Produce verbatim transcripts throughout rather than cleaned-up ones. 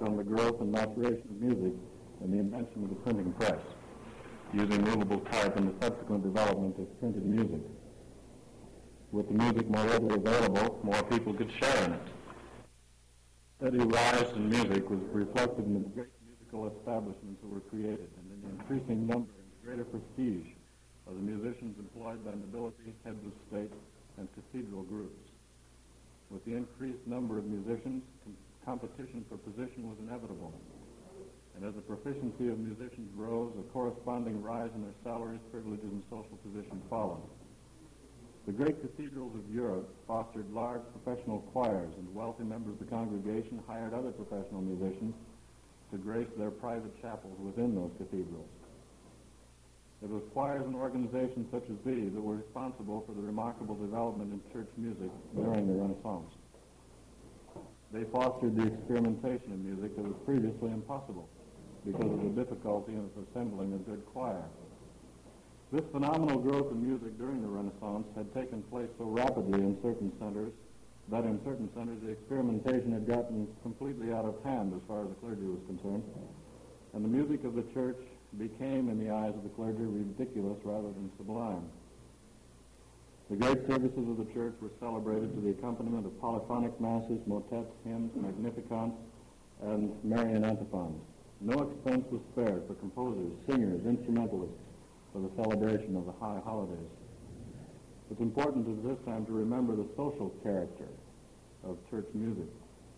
on the growth and maturation of music and the invention of the printing press, using movable type and the subsequent development of printed music. With the music more readily available, more people could share in it. Steady rise in music was reflected in the great musical establishments that were created and in the increasing number and greater prestige of the musicians employed by nobility, heads of state, and cathedral groups. With the increased number of musicians, com- competition for position was inevitable. And as the proficiency of musicians rose, a corresponding rise in their salaries, privileges, and social position followed. The great cathedrals of Europe fostered large professional choirs, and wealthy members of the congregation hired other professional musicians to grace their private chapels within those cathedrals. It was choirs and organizations such as these that were responsible for the remarkable development in church music during the Renaissance. They fostered the experimentation of music that was previously impossible because of the difficulty of assembling a good choir. This phenomenal growth in music during the Renaissance had taken place so rapidly in certain centers that in certain centers the experimentation had gotten completely out of hand as far as the clergy was concerned, and the music of the church became, in the eyes of the clergy, ridiculous rather than sublime. The great services of the church were celebrated to the accompaniment of polyphonic masses, motets, hymns, magnificants, and Marian antiphons. No expense was spared for composers, singers, instrumentalists, for the celebration of the high holidays. It's important at this time to remember the social character of church music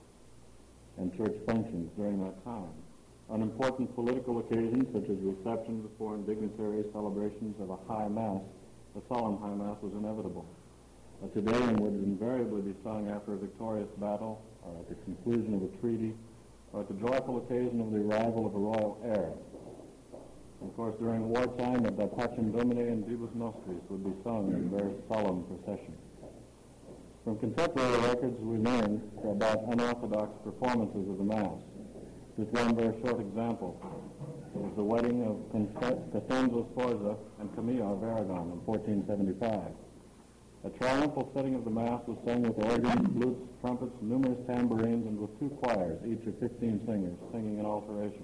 and church functions during that time. On important political occasions, such as receptions of foreign dignitaries, celebrations of a high mass, a solemn high mass was inevitable. A Te Deum would invariably be sung after a victorious battle, or at the conclusion of a treaty, or at the joyful occasion of the arrival of a royal heir. Of course, during wartime, the Pacem Domini and Divus Nostris would be sung in very solemn procession. From contemporary records, we learn about unorthodox performances of the Mass. Just one very short example. It was the wedding of Costanzo Sforza and Camilla of Aragon in fourteen seventy-five. A triumphal setting of the Mass was sung with organs, flutes, trumpets, numerous tambourines, and with two choirs, each of fifteen singers, singing in alteration.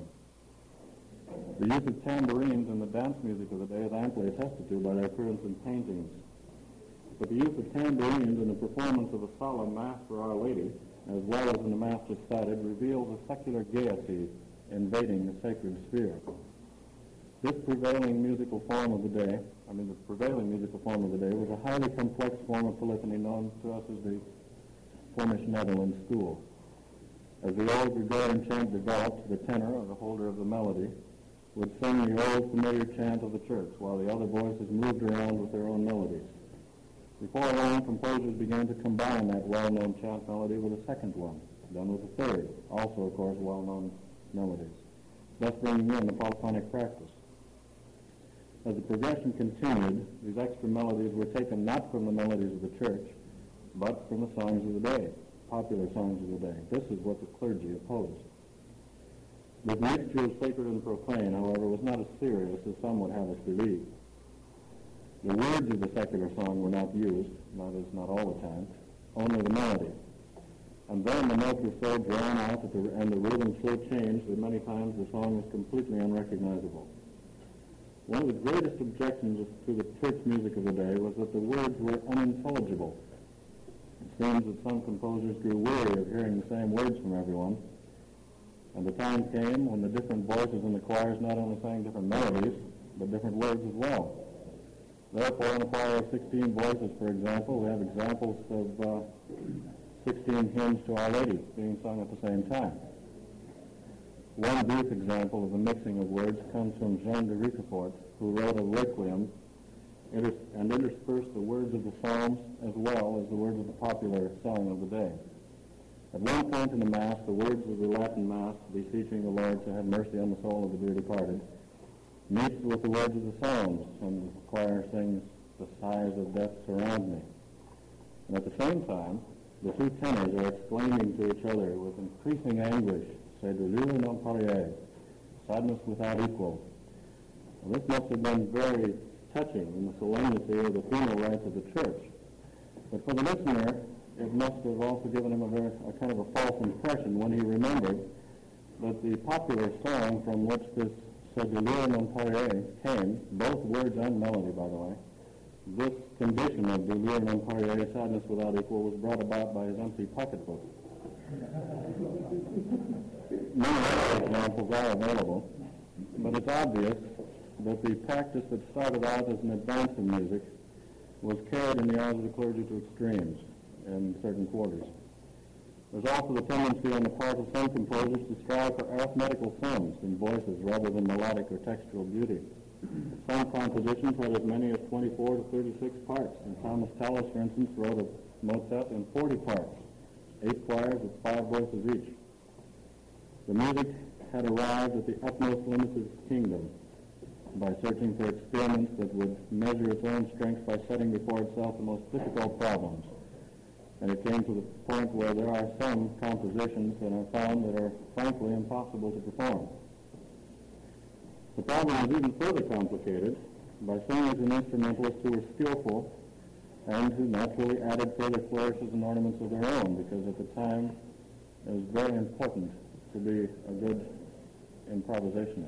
The use of tambourines in the dance music of the day is amply attested to by their appearance in paintings. But the use of tambourines in the performance of a solemn Mass for Our Lady, as well as in the Mass just cited, reveals a secular gaiety invading the sacred sphere. This prevailing musical form of the day, I mean the prevailing musical form of the day, was a highly complex form of polyphony known to us as the Flemish Netherlands school. As the old Gregorian chant developed, the tenor, or the holder of the melody, would sing the old familiar chant of the church, while the other voices moved around with their own melodies. Before long, composers began to combine that well-known chant melody with a second one, then with a third, also, of course, well-known melodies, thus bringing in the polyphonic practice. As the progression continued, these extra melodies were taken not from the melodies of the church, but from the songs of the day, popular songs of the day. This is what the clergy opposed. This mixture of sacred and profane, however, was not as serious as some would have us believe. The words of the secular song were not used, that is, not all the time, only the melody. And then the notes were so drawn out that the, and the rhythm so changed that many times the song was completely unrecognizable. One of the greatest objections to the church music of the day was that the words were unintelligible. It seems that some composers grew weary of hearing the same words from everyone, and the time came when the different voices in the choirs not only sang different melodies, but different words as well. Therefore, in a choir of sixteen voices, for example, we have examples of uh, sixteen hymns to Our Lady being sung at the same time. One brief example of the mixing of words comes from Jean de Ricafort, who wrote a requiem inter- and interspersed the words of the Psalms as well as the words of the popular song of the day. At one point in the Mass, the words of the Latin Mass, beseeching the Lord to have mercy on the soul of the dear departed, meets with the words of the Psalms, and the choir sings, the sighs of death surround me. And at the same time, the two tenors are exclaiming to each other with increasing anguish, c'est douleur non pareille, sadness without equal. Well, this must have been very touching in the solemnity of the funeral rites of the church. But for the listener, it must have also given him a, very, a kind of a false impression when he remembered But the popular song from which this Ce délire non parler came, both words and melody, by the way, this condition of délire non parler, sadness without equal, was brought about by his empty pocketbook. Many other examples are available, but it's obvious that the practice that started out as an advance in music was carried in the eyes of the clergy to extremes in certain quarters. There's also the tendency on the part of some composers to strive for arithmetical sums in voices rather than melodic or textural beauty. Some compositions had as many as twenty-four to thirty-six parts, and Thomas Tallis, for instance, wrote a motet in forty parts, eight choirs with five voices each. The music had arrived at the utmost limits of its kingdom by searching for experiments that would measure its own strength by setting before itself the most difficult problems. And it came to the point where there are some compositions that are found that are frankly impossible to perform. The problem is even further complicated by singers and instrumentalists who were skillful and who naturally added further flourishes and ornaments of their own, because at the time it was very important to be a good improvisationist.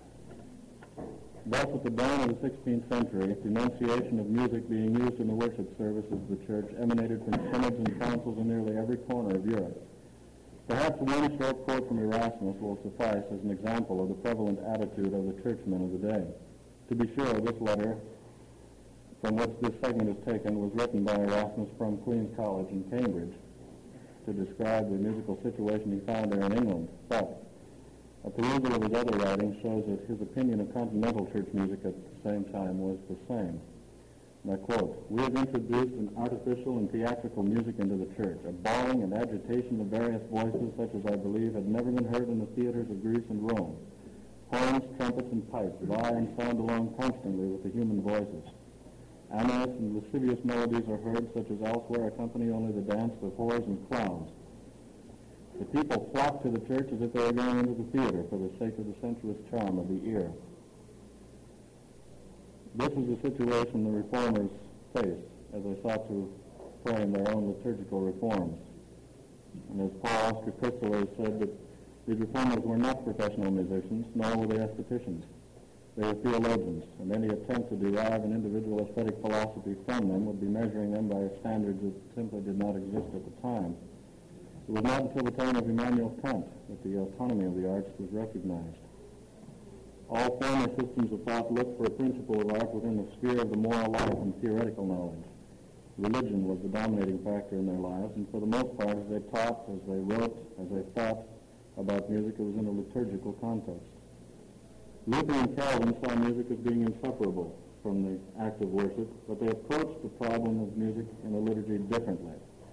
Thus, at the dawn of the sixteenth century, the enunciation of music being used in the worship services of the church emanated from synods and councils in nearly every corner of Europe. Perhaps one short quote from Erasmus will suffice as an example of the prevalent attitude of the churchmen of the day. To be sure, this letter, from which this segment is taken, was written by Erasmus from Queen's College in Cambridge to describe the musical situation he found there in England. But a perusal of his other writings shows that his opinion of continental church music at the same time was the same. And I quote, "We have introduced an artificial and theatrical music into the church, a bawling and agitation of various voices such as I believe had never been heard in the theaters of Greece and Rome. Horns, trumpets, and pipes vie and sound along constantly with the human voices. Amorous and lascivious melodies are heard such as elsewhere accompany only the dance of whores and clowns. The people flock to the church as if they were going into the theater for the sake of the sensuous charm of the ear." This is the situation the reformers faced as they sought to frame their own liturgical reforms. And as Paul Oscar Crisler said, that these reformers were not professional musicians, nor were they aestheticians. They were theologians, and any attempt to derive an individual aesthetic philosophy from them would be measuring them by standards that simply did not exist at the time. It was not until the time of Immanuel Kant that the autonomy of the arts was recognized. All former systems of thought looked for a principle of art within the sphere of the moral life and theoretical knowledge. Religion was the dominating factor in their lives, and for the most part, as they taught, as they wrote, as they thought about music, it was in a liturgical context. Luther and Calvin saw music as being inseparable from the act of worship, but they approached the problem of music in a liturgy differently.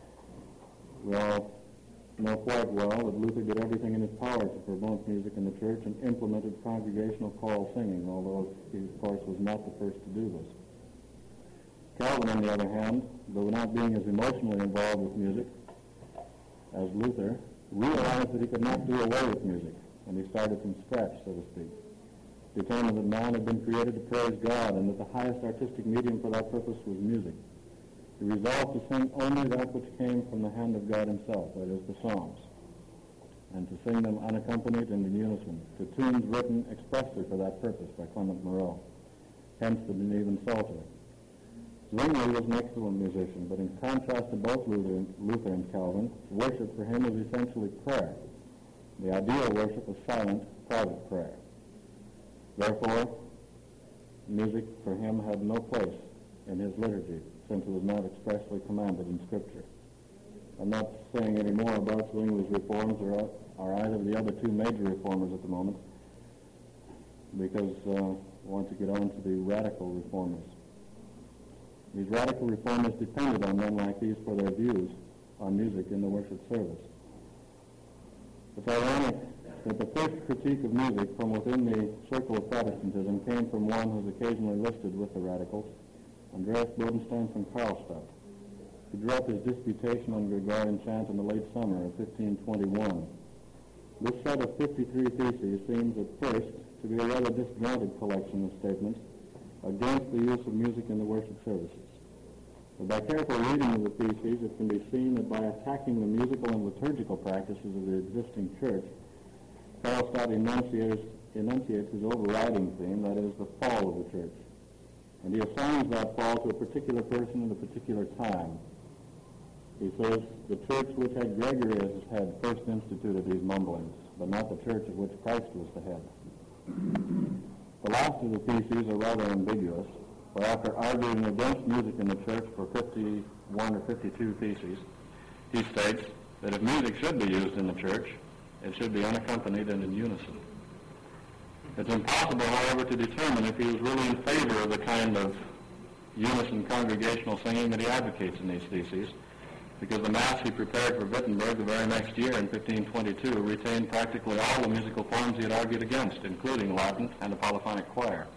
We all know quite well that Luther did everything in his power to promote music in the church and implemented congregational choral singing, although he, of course, was not the first to do this. Calvin, on the other hand, though not being as emotionally involved with music as Luther, realized that he could not do away with music, and he started from scratch, so to speak. Determined that man had been created to praise God and that the highest artistic medium for that purpose was music. He resolved to sing only that which came from the hand of God himself, that is, the Psalms, and to sing them unaccompanied and in unison, to tunes written expressly for that purpose by Clement Moreau, hence the Genevan Psalter. Zwingli was an excellent musician, but in contrast to both Luther and, Luther and Calvin, worship for him was essentially prayer. The ideal worship was silent, private prayer. Therefore, music for him had no place in his liturgy, since it was not expressly commanded in Scripture. I'm not saying any more about Zwingli's reforms or, or either of the other two major reformers at the moment, because uh, I want to get on to the radical reformers. These radical reformers depended on men like these for their views on music in the worship service. It's ironic that the first critique of music from within the circle of Protestantism came from one who is occasionally listed with the radicals, Andreas Bodenstein from Karlstadt. He drew up his disputation on Gregorian chant in the late summer of fifteen twenty-one. This set of fifty-three theses seems at first to be a rather disjointed collection of statements against the use of music in the worship services. But by careful reading of the theses, it can be seen that by attacking the musical and liturgical practices of the existing church, Karlstadt enunciates, enunciates his overriding theme, that is, the fall of the church. And he assigns that fall to a particular person in a particular time. He says, the church which had Gregorius had first instituted these mumblings, but not the church of which Christ was the head. The last of the theses are rather ambiguous, for after arguing against music in the church for fifty-one or fifty-two theses, he states that if music should be used in the church, it should be unaccompanied and in unison. It's impossible, however, to determine if he was really in favor of the kind of unison congregational singing that he advocates in these theses, because the Mass he prepared for Wittenberg the very next year in fifteen twenty-two retained practically all the musical forms he had argued against, including Latin and a polyphonic choir.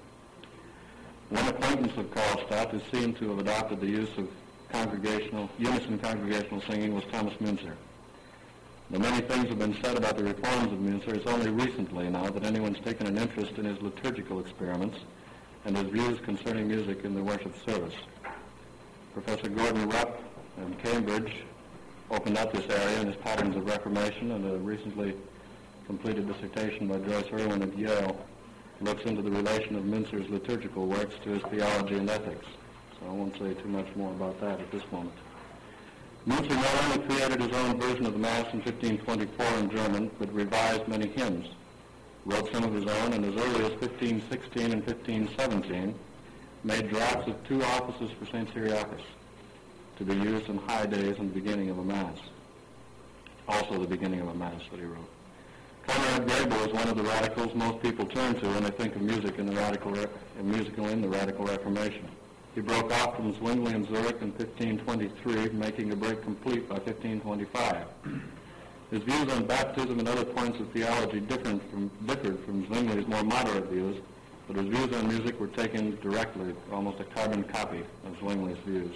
One acquaintance of Karlstadt who seemed to have adopted the use of congregational, unison congregational singing was Thomas Münzer. Though many things have been said about the reforms of Münzer, it's only recently now that anyone's taken an interest in his liturgical experiments and his views concerning music in the worship service. Professor Gordon Rupp in Cambridge opened up this area in his Patterns of Reformation, and a recently completed dissertation by Joyce Irwin at Yale looks into the relation of Münzer's liturgical works to his theology and ethics. So I won't say too much more about that at this moment. Münzer not only created his own version of the Mass in fifteen twenty-four in German, but revised many hymns, wrote some of his own, and as early as fifteen sixteen and fifteen seventeen made drafts of two offices for Saint Cyriacus to be used on high days and the beginning of a Mass. Also the beginning of a Mass that he wrote. Conrad Grebel is one of the radicals most people turn to when they think of music in the radical, re- musical in the Radical Reformation. He broke off from Zwingli and Zurich in fifteen twenty-three, making a break complete by fifteen twenty-five. His views on baptism and other points of theology differed from, differed from Zwingli's more moderate views, but his views on music were taken directly, almost a carbon copy of Zwingli's views.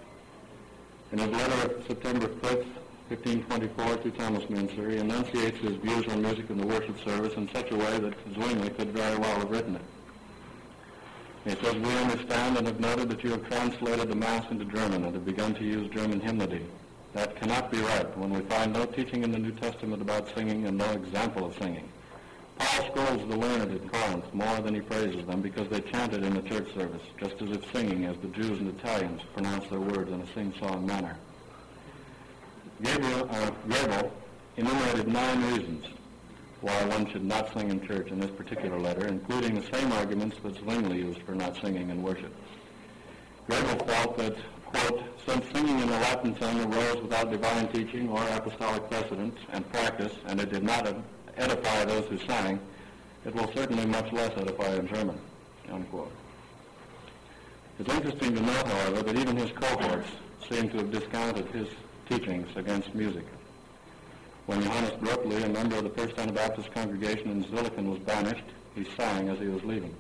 In his letter of September fifth, fifteen twenty-four to Thomas Münzer, he enunciates his views on music in the worship service in such a way that Zwingli could very well have written it. He says, we understand and have noted that you have translated the Mass into German and have begun to use German hymnody. That cannot be right when we find no teaching in the New Testament about singing and no example of singing. Paul scolds the learned at Corinth more than he praises them because they chanted in the church service, just as if singing as the Jews and Italians pronounce their words in a sing-song manner. Gabriel, uh, Grebel enumerated nine reasons why one should not sing in church in this particular letter, including the same arguments that Zwingli used for not singing in worship. Grebel felt that, quote, since singing in the Latin tongue arose without divine teaching or apostolic precedent and practice, and it did not edify those who sang, it will certainly much less edify in German, unquote. It's interesting to note, however, that even his cohorts seem to have discounted his teachings against music. When Johannes Brückli, a member of the First Anabaptist congregation in Zilliken, was banished, he sang as he was leaving.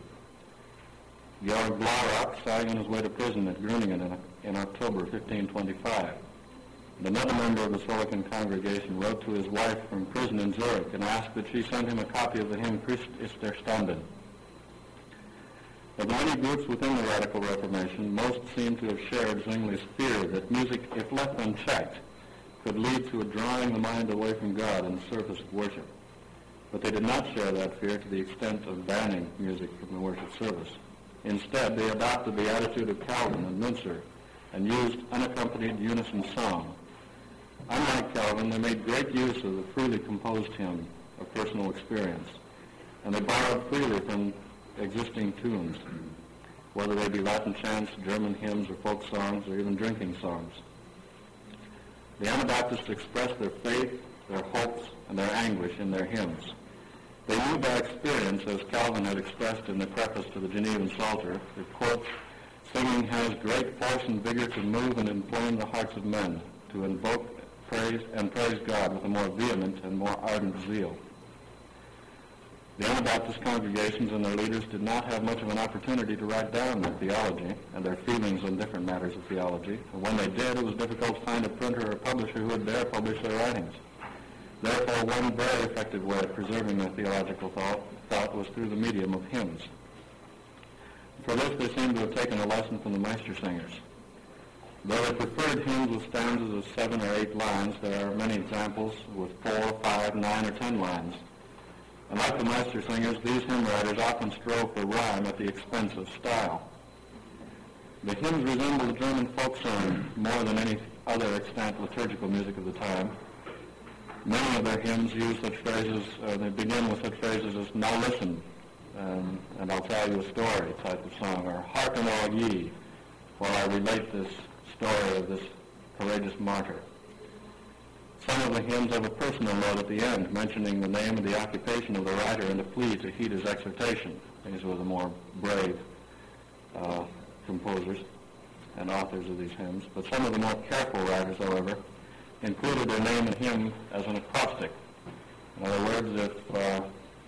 Georg Blaurock sang on his way to prison at Grüningen in, in October fifteen twenty-five. And another member of the Zilliken congregation wrote to his wife from prison in Zurich and asked that she send him a copy of the hymn Christ ist erstanden. Of the many groups within the Radical Reformation, most seem to have shared Zwingli's fear that music, if left unchecked, could lead to a drawing the mind away from God in the service of worship. But they did not share that fear to the extent of banning music from the worship service. Instead, they adopted the attitude of Calvin and Münzer and used unaccompanied unison song. Unlike Calvin, they made great use of the freely composed hymn of personal experience, and they borrowed freely from existing tunes, whether they be Latin chants, German hymns, or folk songs, or even drinking songs. The Anabaptists expressed their faith, their hopes, and their anguish in their hymns. They knew by experience, as Calvin had expressed in the preface to the Genevan Psalter, that, quote, singing has great force and vigor to move and inflame the hearts of men, to invoke praise and praise God with a more vehement and more ardent zeal. The Anabaptist congregations and their leaders did not have much of an opportunity to write down their theology and their feelings on different matters of theology. And when they did, it was difficult to find a printer or publisher who would dare publish their writings. Therefore, one very effective way of preserving their theological thought, thought was through the medium of hymns. For this, they seem to have taken a lesson from the Meistersingers. Though they preferred hymns with stanzas of seven or eight lines, there are many examples with four, five, nine, or ten lines. And like the Meister singers, these hymn writers often strove for rhyme at the expense of style. The hymns resemble the German folk song more than any other extant liturgical music of the time. Many of their hymns use such phrases, uh, they begin with such phrases as, "Now listen, um, and I'll tell you a story," type of song, or "Hearken all ye, while I relate this story of this courageous martyr." Some of the hymns have a personal note at the end, mentioning the name and the occupation of the writer and a plea to heed his exhortation. These were the more brave uh, composers and authors of these hymns. But some of the more careful writers, however, included their name and hymn as an acrostic. In other words, if, uh,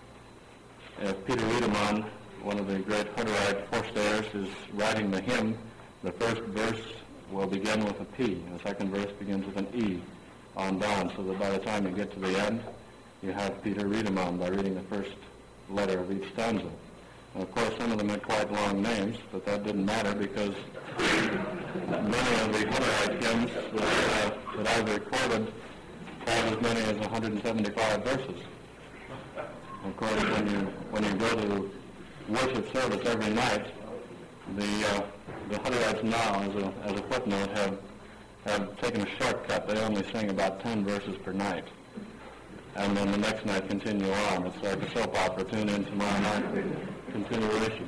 if Peter Wiedemann, one of the great Hutterite forstayers, is writing the hymn, the first verse will begin with a P, and the second verse begins with an E on down, so that by the time you get to the end, you have Peter Wiedemann by reading the first letter of each stanza. And of course, some of them had quite long names, but that didn't matter because many of the Hutterite hymns that, uh, that I've recorded have as many as one hundred seventy-five verses. Of course, when you when you go to worship service every night, the uh, the Hutterites now, as a as a footnote, have have taken a shortcut. They only sing about ten verses per night, and then the next night continue on. It's like a soap opera. Tune in tomorrow night. Continuation.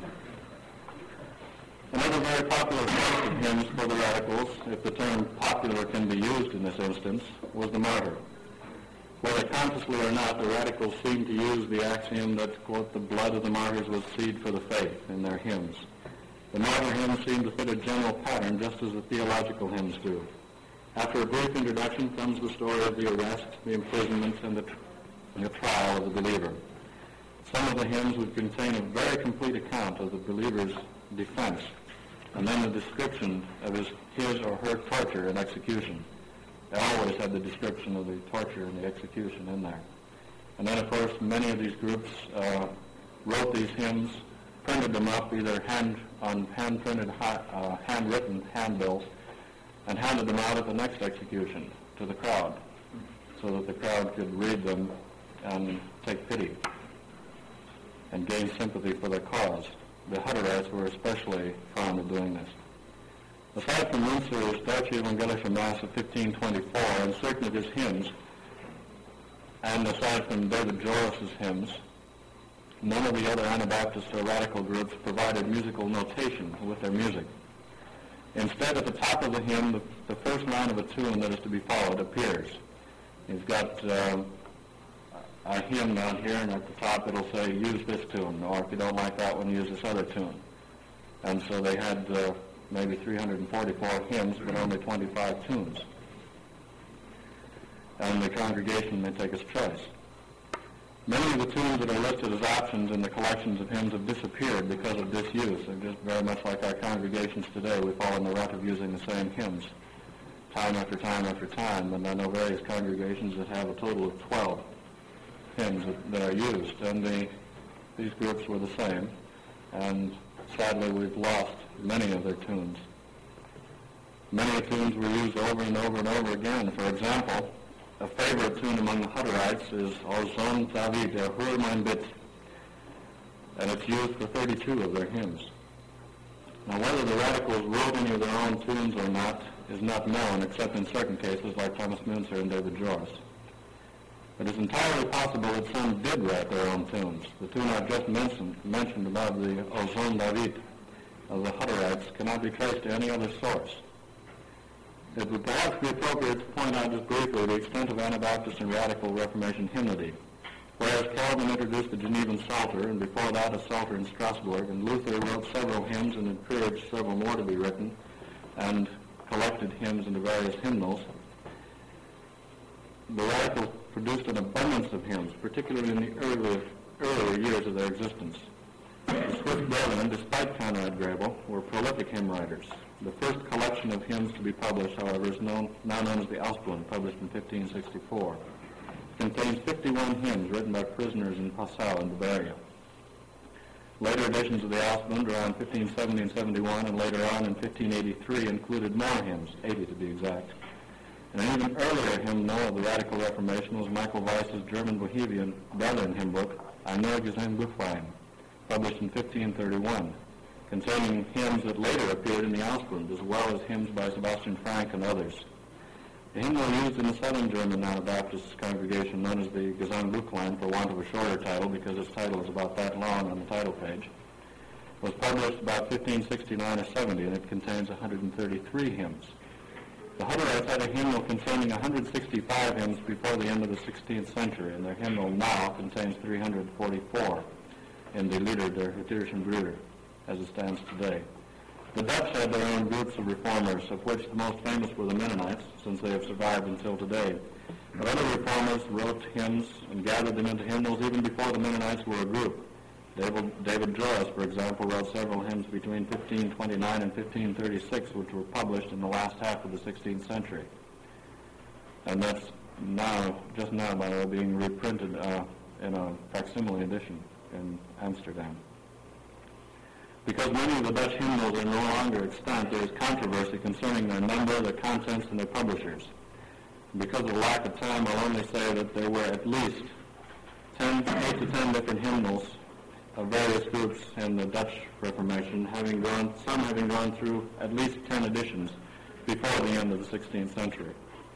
Another very popular source of hymns for the radicals, if the term popular can be used in this instance, was the martyr. Whether consciously or not, the radicals seemed to use the axiom that, quote, the blood of the martyrs was seed for the faith in their hymns. The martyr hymns seem to fit a general pattern, just as the theological hymns do. After a brief introduction comes the story of the arrest, the imprisonment, and the, tr- the trial of the believer. Some of the hymns would contain a very complete account of the believer's defense, and then the description of his, his or her torture and execution. They always had the description of the torture and the execution in there. And then, of course, many of these groups uh, wrote these hymns, printed them up either hand on hand-printed, uh, handwritten handbills, and handed them out at the next execution to the crowd, so that the crowd could read them and take pity and gain sympathy for their cause. The Hutterites were especially fond of doing this. Aside from Münzer's Deutsche Evangelische Mass of fifteen twenty-four and certain of his hymns, and aside from David Joris's hymns, none of the other Anabaptist or radical groups provided musical notation with their music. Instead, at the top of the hymn, the, the first line of a tune that is to be followed appears. You've got uh, a hymn down here, and at the top it'll say, use this tune, or if you don't like that one, use this other tune. And so they had uh, maybe three hundred forty-four hymns, but only twenty-five tunes. And the congregation may take its choice. Many of the tunes that are listed as options in the collections of hymns have disappeared because of disuse. They're just very much like our congregations today. We fall in the rut of using the same hymns time after time after time, and I know various congregations that have a total of twelve hymns that, that are used, and the, these groups were the same, and sadly we've lost many of their tunes. Many tunes were used over and over and over again. For example, a favorite tune among the Hutterites is O Sohn David, Erhöre mein Bit, and it's used for thirty-two of their hymns. Now, whether the radicals wrote any of their own tunes or not is not known, except in certain cases like Thomas Münzer and David Joris. It is entirely possible that some did write their own tunes. The tune I've just mentioned, mentioned about the O Sohn David of the Hutterites cannot be traced to any other source. It would perhaps be appropriate to point out just briefly the extent of Anabaptist and Radical Reformation hymnody. Whereas Calvin introduced the Genevan Psalter, and before that a Psalter in Strasbourg, and Luther wrote several hymns and encouraged several more to be written, and collected hymns into various hymnals, the Radicals produced an abundance of hymns, particularly in the earlier, earlier years of their existence. The Swiss Brethren, despite Conrad Grebel, were prolific hymn writers. The first collection of hymns to be published, however, is known, now known as the Ausbund, published in fifteen sixty-four. It contains fifty-one hymns written by prisoners in Passau in Bavaria. Later editions of the Ausbund, around fifteen seventy and seventy-one, and later on in fifteen eighty-three, included more hymns, eighty to be exact. And an even earlier hymnal of the Radical Reformation was Michael Weiss's German Bohemian Brethren hymn book, Ein Gesangbuchlein, published in fifteen thirty-one, containing hymns that later appeared in the Ausbund, as well as hymns by Sebastian Frank and others. The hymnal used in the Southern German Anabaptist congregation, known as the Gesangbuchlein, for want of a shorter title, because its title is about that long on the title page, was published about fifteen sixty-nine or seventy, and it contains one hundred thirty-three hymns. The Hutterites had a hymnal containing one hundred sixty-five hymns before the end of the sixteenth century, and their hymnal now contains three hundred forty-four in the Lieder der Hutterischen Brüder, as it stands today. The Dutch had their own groups of reformers, of which the most famous were the Mennonites, since they have survived until today. But other reformers wrote hymns and gathered them into hymnals even before the Mennonites were a group. David, David Joris, for example, wrote several hymns between fifteen twenty-nine and fifteen thirty-six, which were published in the last half of the sixteenth century. And that's now, just now, by the way, being reprinted uh, in a facsimile edition in Amsterdam. Because many of the Dutch hymnals are no longer extant, there is controversy concerning their number, their contents, and their publishers. Because of lack of time, I'll only say that there were at least ten, eight to ten different hymnals of various groups in the Dutch Reformation, having gone, some having gone through at least ten editions before the end of the sixteenth century.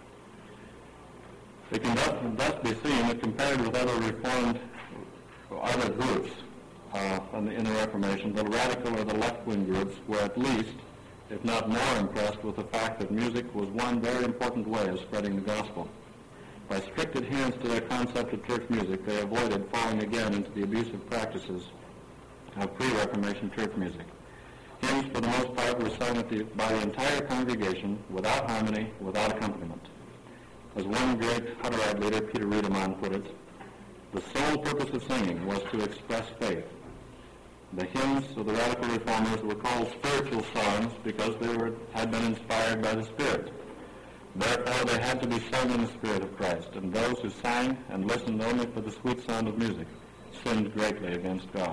It can thus, thus be seen that compared with other Reformed, other groups uh, in, the, in the Reformation, the radical or the left-wing groups were at least, if not more, impressed with the fact that music was one very important way of spreading the gospel. By strict adherence to their concept of church music, they avoided falling again into the abusive practices of pre-Reformation church music. Hymns, for the most part, were sung at the, by the entire congregation, without harmony, without accompaniment. As one great Hutterite leader, Peter Riedemann, put it, the sole purpose of singing was to express faith. The hymns of the radical reformers were called spiritual songs because they were, had been inspired by the Spirit. Therefore, they had to be sung in the Spirit of Christ, and those who sang and listened only for the sweet sound of music sinned greatly against God.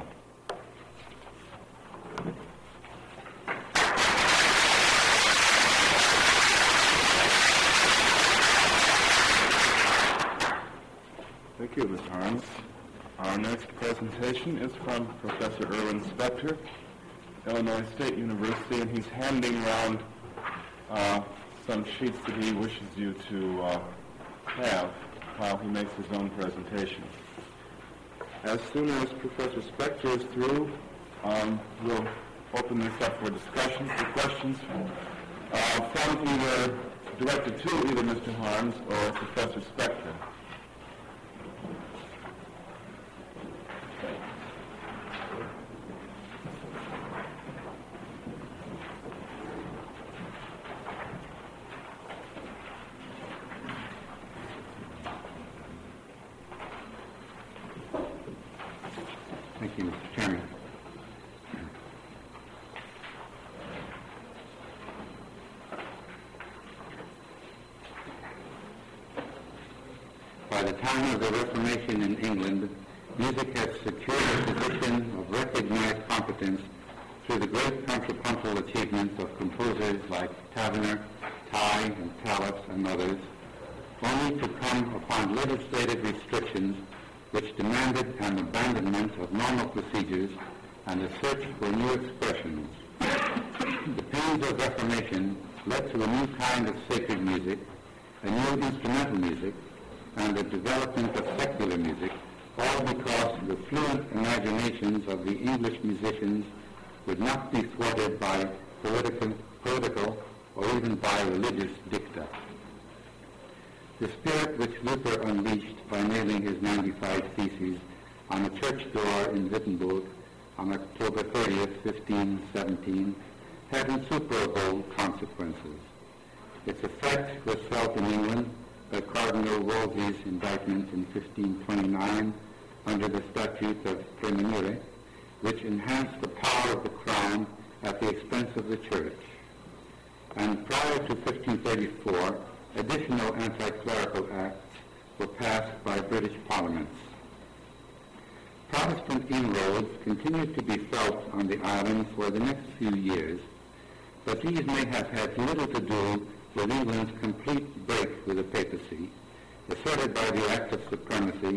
Thank you, Miz Harms. Our next presentation is from Professor Erwin Spector, Illinois State University, and he's handing around uh, some sheets that he wishes you to uh, have while he makes his own presentation. As soon as Professor Spector is through, um, we'll open this up for discussion, for questions uh, from either, directed to either Mister Harms or Professor Spector. Thank you, Mister Chairman. By the time of the Reformation in England, music had secured a position of recognized competence through the great contrapuntal achievements of composers like Taverner, Tye, and Tallis, and others, only to come upon legislative restrictions which demanded an abandonment of normal procedures and a search for new expressions. The pains of Reformation led to a new kind of sacred music, a new instrumental music, and the development of secular music, all because the fluent imaginations of the English musicians would not be thwarted by political, political or even by religious dicta. The spirit which Luther unleashed by nailing his ninety-five Theses on a church door in Wittenberg on October thirtieth, fifteen seventeen, had insuperable consequences. Its effect was felt in England by Cardinal Wolsey's indictment in fifteen twenty-nine under the Statute of Praemunire, which enhanced the power of the crown at the expense of the church. And prior to fifteen thirty-four, additional anti-clerical acts were passed by British parliaments. Protestant inroads continued to be felt on the island for the next few years, but these may have had little to do with England's complete break with the papacy, asserted by the Act of Supremacy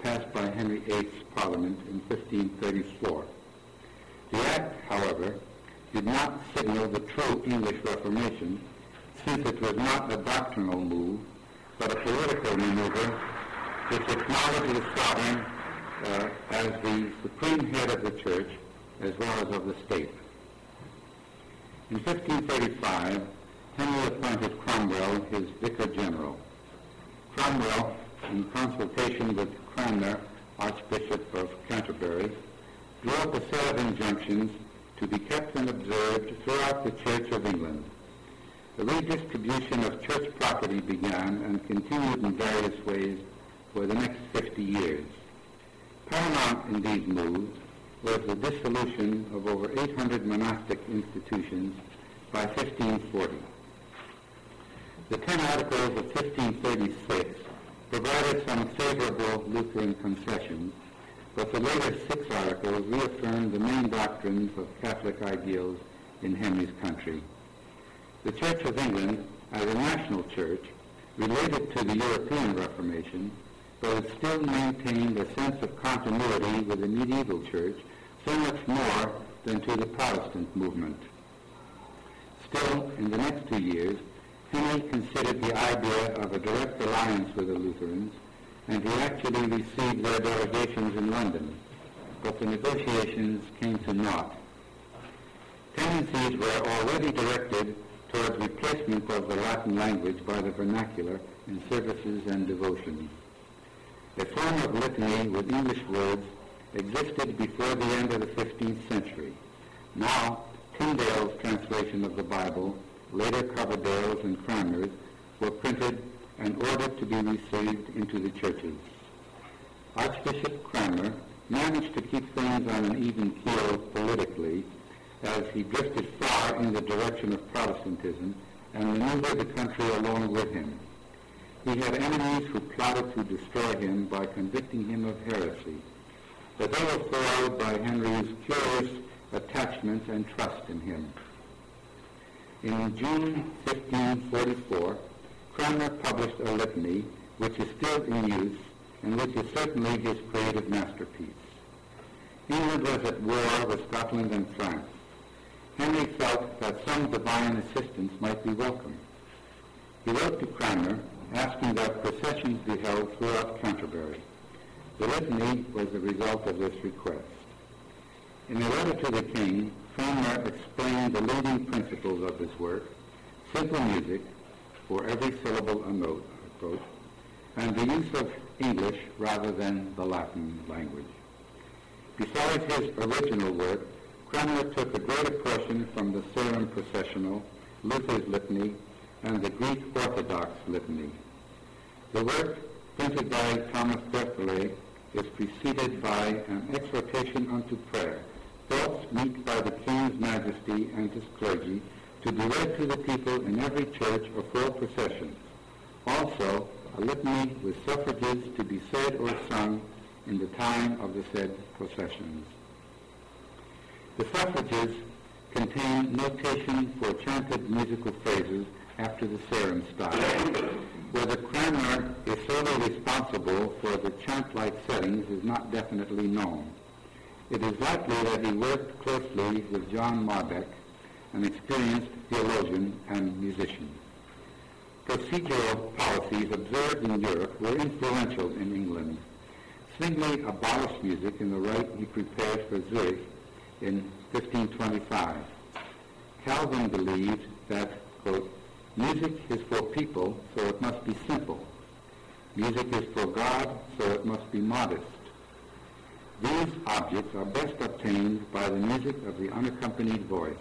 passed by Henry the eighth's Parliament in fifteen thirty-four. The act, however, did not signal the true English Reformation, since it was not a doctrinal move, but a political maneuver which acknowledged the sovereign uh, as the supreme head of the church as well as of the state. In fifteen thirty-five, Henry appointed Cromwell his vicar general. Cromwell, in consultation with Cranmer, Archbishop of Canterbury, drew up a set of injunctions to be kept and observed throughout the Church of England. The redistribution of church property began and continued in various ways for the next fifty years. Paramount in these moves was the dissolution of over eight hundred monastic institutions by fifteen forty. The Ten Articles of fifteen thirty-six provided some favorable Lutheran concessions, but the later six articles reaffirmed the main doctrines of Catholic ideals in Henry's country. The Church of England, as a national church, related to the European Reformation, but it still maintained a sense of continuity with the medieval church, so much more than to the Protestant movement. Still, in the next two years, Henry considered the idea of a direct alliance with the Lutherans, and he actually received their delegations in London, but the negotiations came to naught. Tendencies were already directed towards replacement of the Latin language by the vernacular in services and devotions. A form of litany with English words existed before the end of the fifteenth century. Now, Tyndale's translation of the Bible, later Coverdale's and Cranmer's, were printed and ordered to be received into the churches. Archbishop Cranmer managed to keep things on an even keel politically, as he drifted far in the direction of Protestantism and maneuvered the country along with him. He had enemies who plotted to destroy him by convicting him of heresy, but they were foiled by Henry's curious attachment and trust in him. In June fifteen forty-four, Cranmer published a litany which is still in use and which is certainly his creative masterpiece. England was at war with Scotland and France. Henry felt that some divine assistance might be welcome. He wrote to Cranmer asking that processions be held throughout Canterbury. The litany was the result of this request. In a letter to the king, Cranmer explained the leading principles of his work: simple music, for every syllable a note, quote, and the use of English rather than the Latin language. Besides his original work, Cranmer took a greater portion from the Sarum Processional, Luther's Litany, and the Greek Orthodox Litany. The work, printed by Thomas Berthollet, is preceded by an exhortation unto prayer, thoughts meet by the King's Majesty and his clergy, to be read to the people in every church or four processions. Also, a litany with suffrages to be said or sung in the time of the said processions. The suffrages contain notation for chanted musical phrases after the Sarum style. Whether Cranmer is solely responsible for the chant-like settings is not definitely known. It is likely that he worked closely with John Marbeck, an experienced theologian and musician. Procedural policies observed in Europe were influential in England. Zwingli abolished music in the rite he prepared for Zurich in fifteen twenty-five. Calvin believed that, quote, music is for people, so it must be simple. Music is for God, so it must be modest. These objects are best obtained by the music of the unaccompanied voice.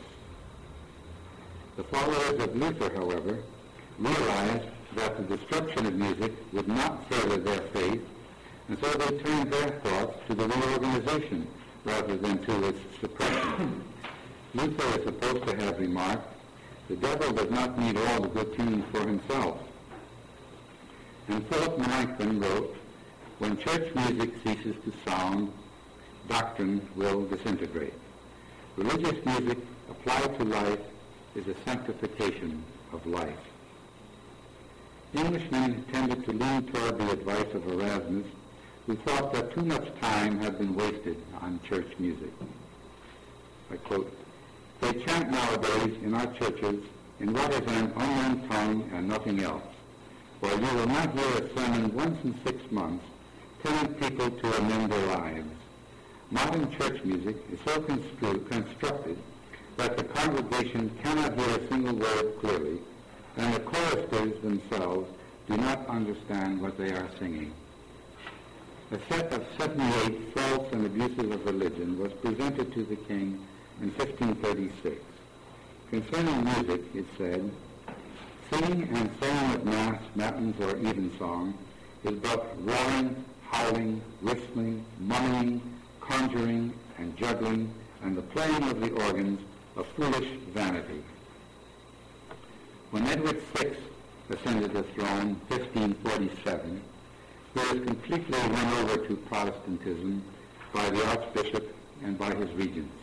The followers of Luther, however, realized that the destruction of music would not further their faith, and so they turned their thoughts to the reorganization rather than to its suppression. Luther is supposed to have remarked, "The devil does not need all the good tunes for himself." And Philip Melanchthon wrote, "When church music ceases to sound, doctrine will disintegrate. Religious music applied to life is a sanctification of life." Englishmen tended to lean toward the advice of Erasmus who thought that too much time had been wasted on church music. I quote, "They chant nowadays in our churches in what is an unknown tongue and nothing else, while you will not hear a sermon once in six months telling people to amend their lives. Modern church music is so constru- constructed that the congregation cannot hear a single word clearly, and the choristers themselves do not understand what they are singing." A set of seventy-eight faults and abuses of religion was presented to the king in fifteen thirty-six. Concerning music, it said, "Singing and saying of mass, matins, or evensong is but roaring, howling, whistling, mumming, conjuring, and juggling, and the playing of the organs of foolish vanity." When Edward the Sixth ascended the throne, fifteen forty-seven, he was completely won over to Protestantism by the Archbishop and by his regents.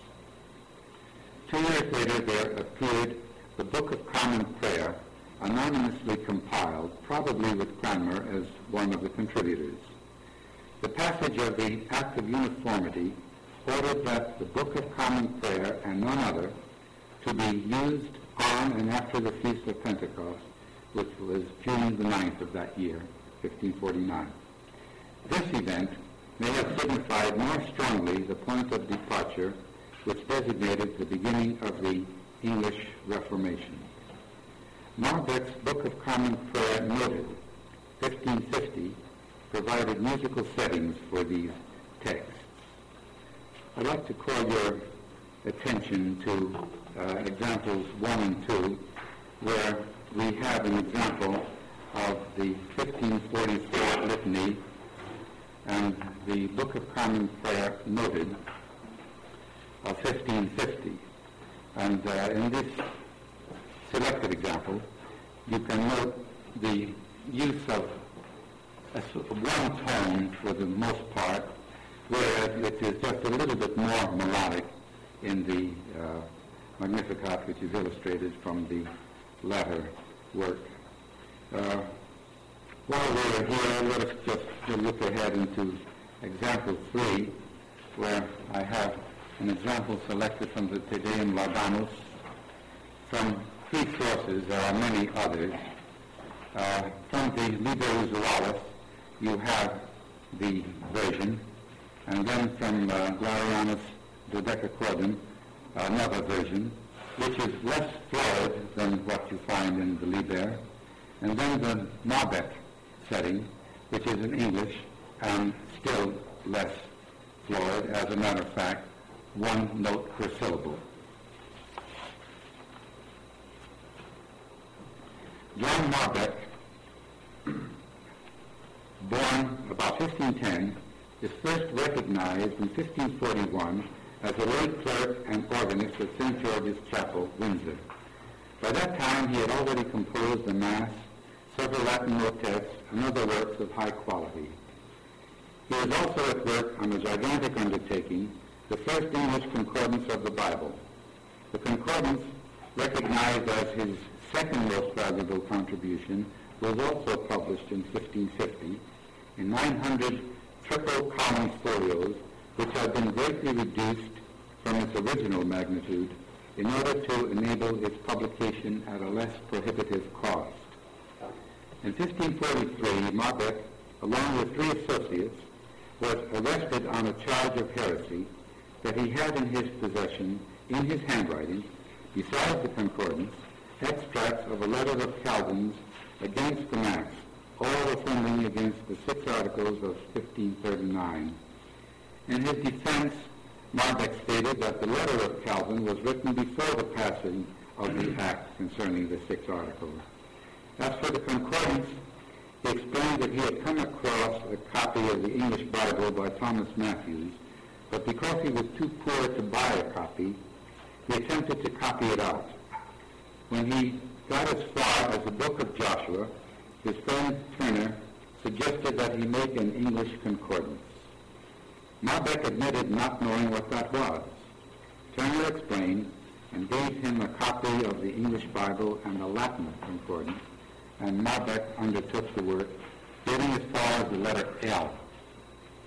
Two years later, there appeared the Book of Common Prayer, anonymously compiled, probably with Cranmer as one of the contributors. The passage of the Act of Uniformity ordered that the Book of Common Prayer and none other to be used on and after the Feast of Pentecost, which was June the ninth of that year, fifteen forty-nine. This event may have signified more strongly the point of departure which designated the beginning of the English Reformation. Marbeck's Book of Common Prayer noted, fifteen fifty, provided musical settings for these texts. I'd like to call your attention to uh, examples one and two, where we have an example of the fifteen forty-four litany and the Book of Common Prayer noted of fifteen fifty. And uh, in this selected example, you can note the use of a, one tone for the most part, whereas it is just a little bit more melodic in the uh, Magnificat, which is illustrated from the latter work. Uh, while we're here, let us just look ahead into example three, where I have an example selected from the Te Deum Laudamus from three sources. There are many others. Uh, from the Liber Usualis, you have the version, and then from uh, Glorianus Dodecacordum, another version, which is less florid than what you find in the Liber, and then the Marbeck setting, which is in English and still less florid, as a matter of fact, one note per syllable. John Marbeck, born about fifteen ten, is first recognized in fifteen forty-one as a lay clerk and organist at Saint George's Chapel, Windsor. By that time, he had already composed the Mass, several Latin motets, and other works of high quality. He was also at work on a gigantic undertaking, the first English concordance of the Bible. The concordance, recognized as his second most valuable contribution, was also published in fifteen fifty in nine hundred triple column folios, which had been greatly reduced from its original magnitude in order to enable its publication at a less prohibitive cost. In fifteen forty-three, Marbeck, along with three associates, was arrested on a charge of heresy that he had in his possession, in his handwriting, besides the concordance, extracts of a letter of Calvin's against the Mass, all offending against the six articles of fifteen thirty-nine. In his defense, Marbeck stated that the letter of Calvin was written before the passing of the act concerning the six articles. As for the concordance, he explained that he had come across a copy of the English Bible by Thomas Matthews, but because he was too poor to buy a copy, he attempted to copy it out. When he got as far as the Book of Joshua, his friend Turner suggested that he make an English concordance. Marbeck admitted not knowing what that was. Turner explained and gave him a copy of the English Bible and a Latin concordance, and Marbeck undertook the work, getting as far as the letter L.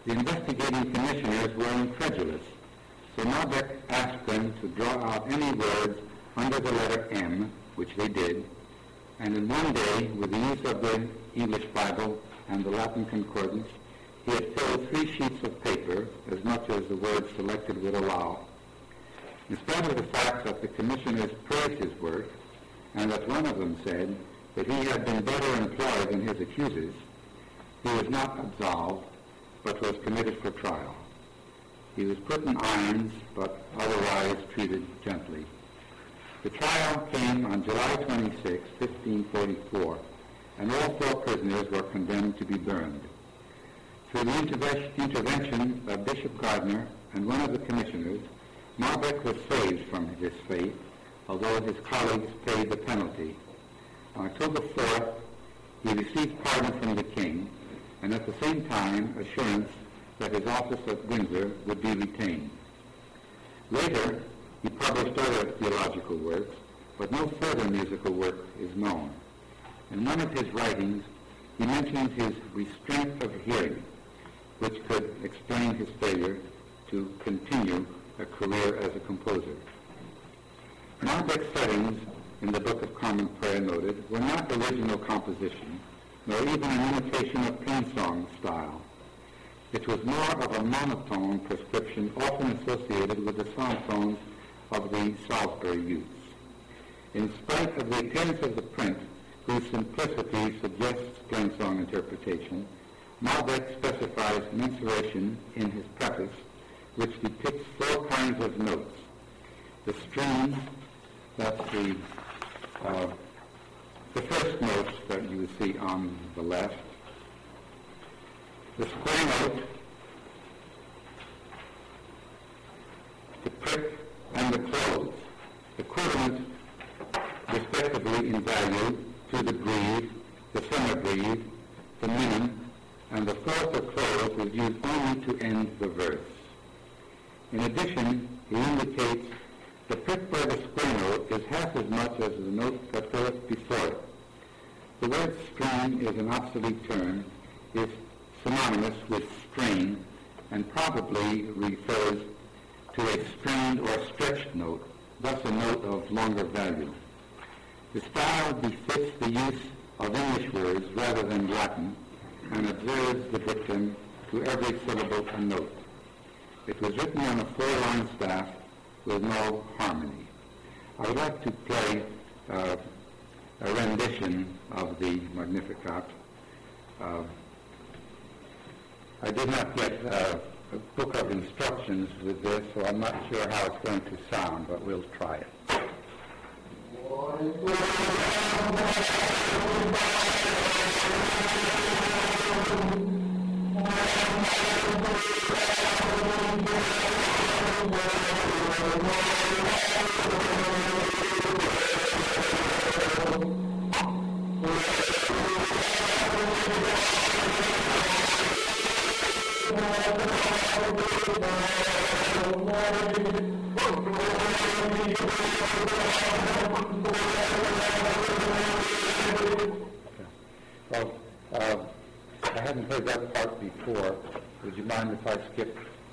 The investigating commissioners were incredulous, so Marbeck asked them to draw out any words under the letter M, which they did, and in one day, with the use of the English Bible and the Latin Concordance, he had filled three sheets of paper, as much as the words selected would allow. In spite of the fact that the commissioners praised his work, and that one of them said that he had been better employed than his accusers, he was not absolved, but was committed for trial. He was put in irons, but otherwise treated gently. The trial came on July twenty-sixth, fifteen forty-four, and all four prisoners were condemned to be burned. Through the interve- intervention of Bishop Gardner and one of the commissioners, Marbeck was saved from this fate, although his colleagues paid the penalty. On October fourth, he received pardon from the king, and at the same time assurance that his office at Windsor would be retained. Later, he published other theological works, but no further musical work is known. In one of his writings, he mentions his restraint of hearing, which could explain his failure to continue a career as a composer. Marbeck's settings, in the Book of Common Prayer noted, were not original composition, nor even an imitation of plainsong style. It was more of a monotone prescription often associated with the psalm tones of the Salisbury youths. In spite of the appearance of the print, whose simplicity suggests plainsong interpretation, Marbeck specifies mensuration in his preface, which depicts four kinds of notes. The strings, that's the, uh, the first notes that you see on the left. The square note, the prick, and the close, equivalent respectively in value to the breve, the semibreve, the minim, and the fourth or close is used only to end the verse. In addition, he indicates the prick by the square note is half as much as the note that goes before it. The word string is an obsolete term, is synonymous with strain, and probably refers to a strained or stretched note, thus a note of longer value. The style befits the use of English words rather than Latin, and observes the dictum to every syllable a note. It was written on a four-line staff with no harmony. I would like to play uh, a rendition of the Magnificat. Uh, I did not get uh, a book of instructions with this, so I'm not sure how it's going to sound, but we'll try it. Well, uh, I hadn't heard that part before. Would you mind if I skip,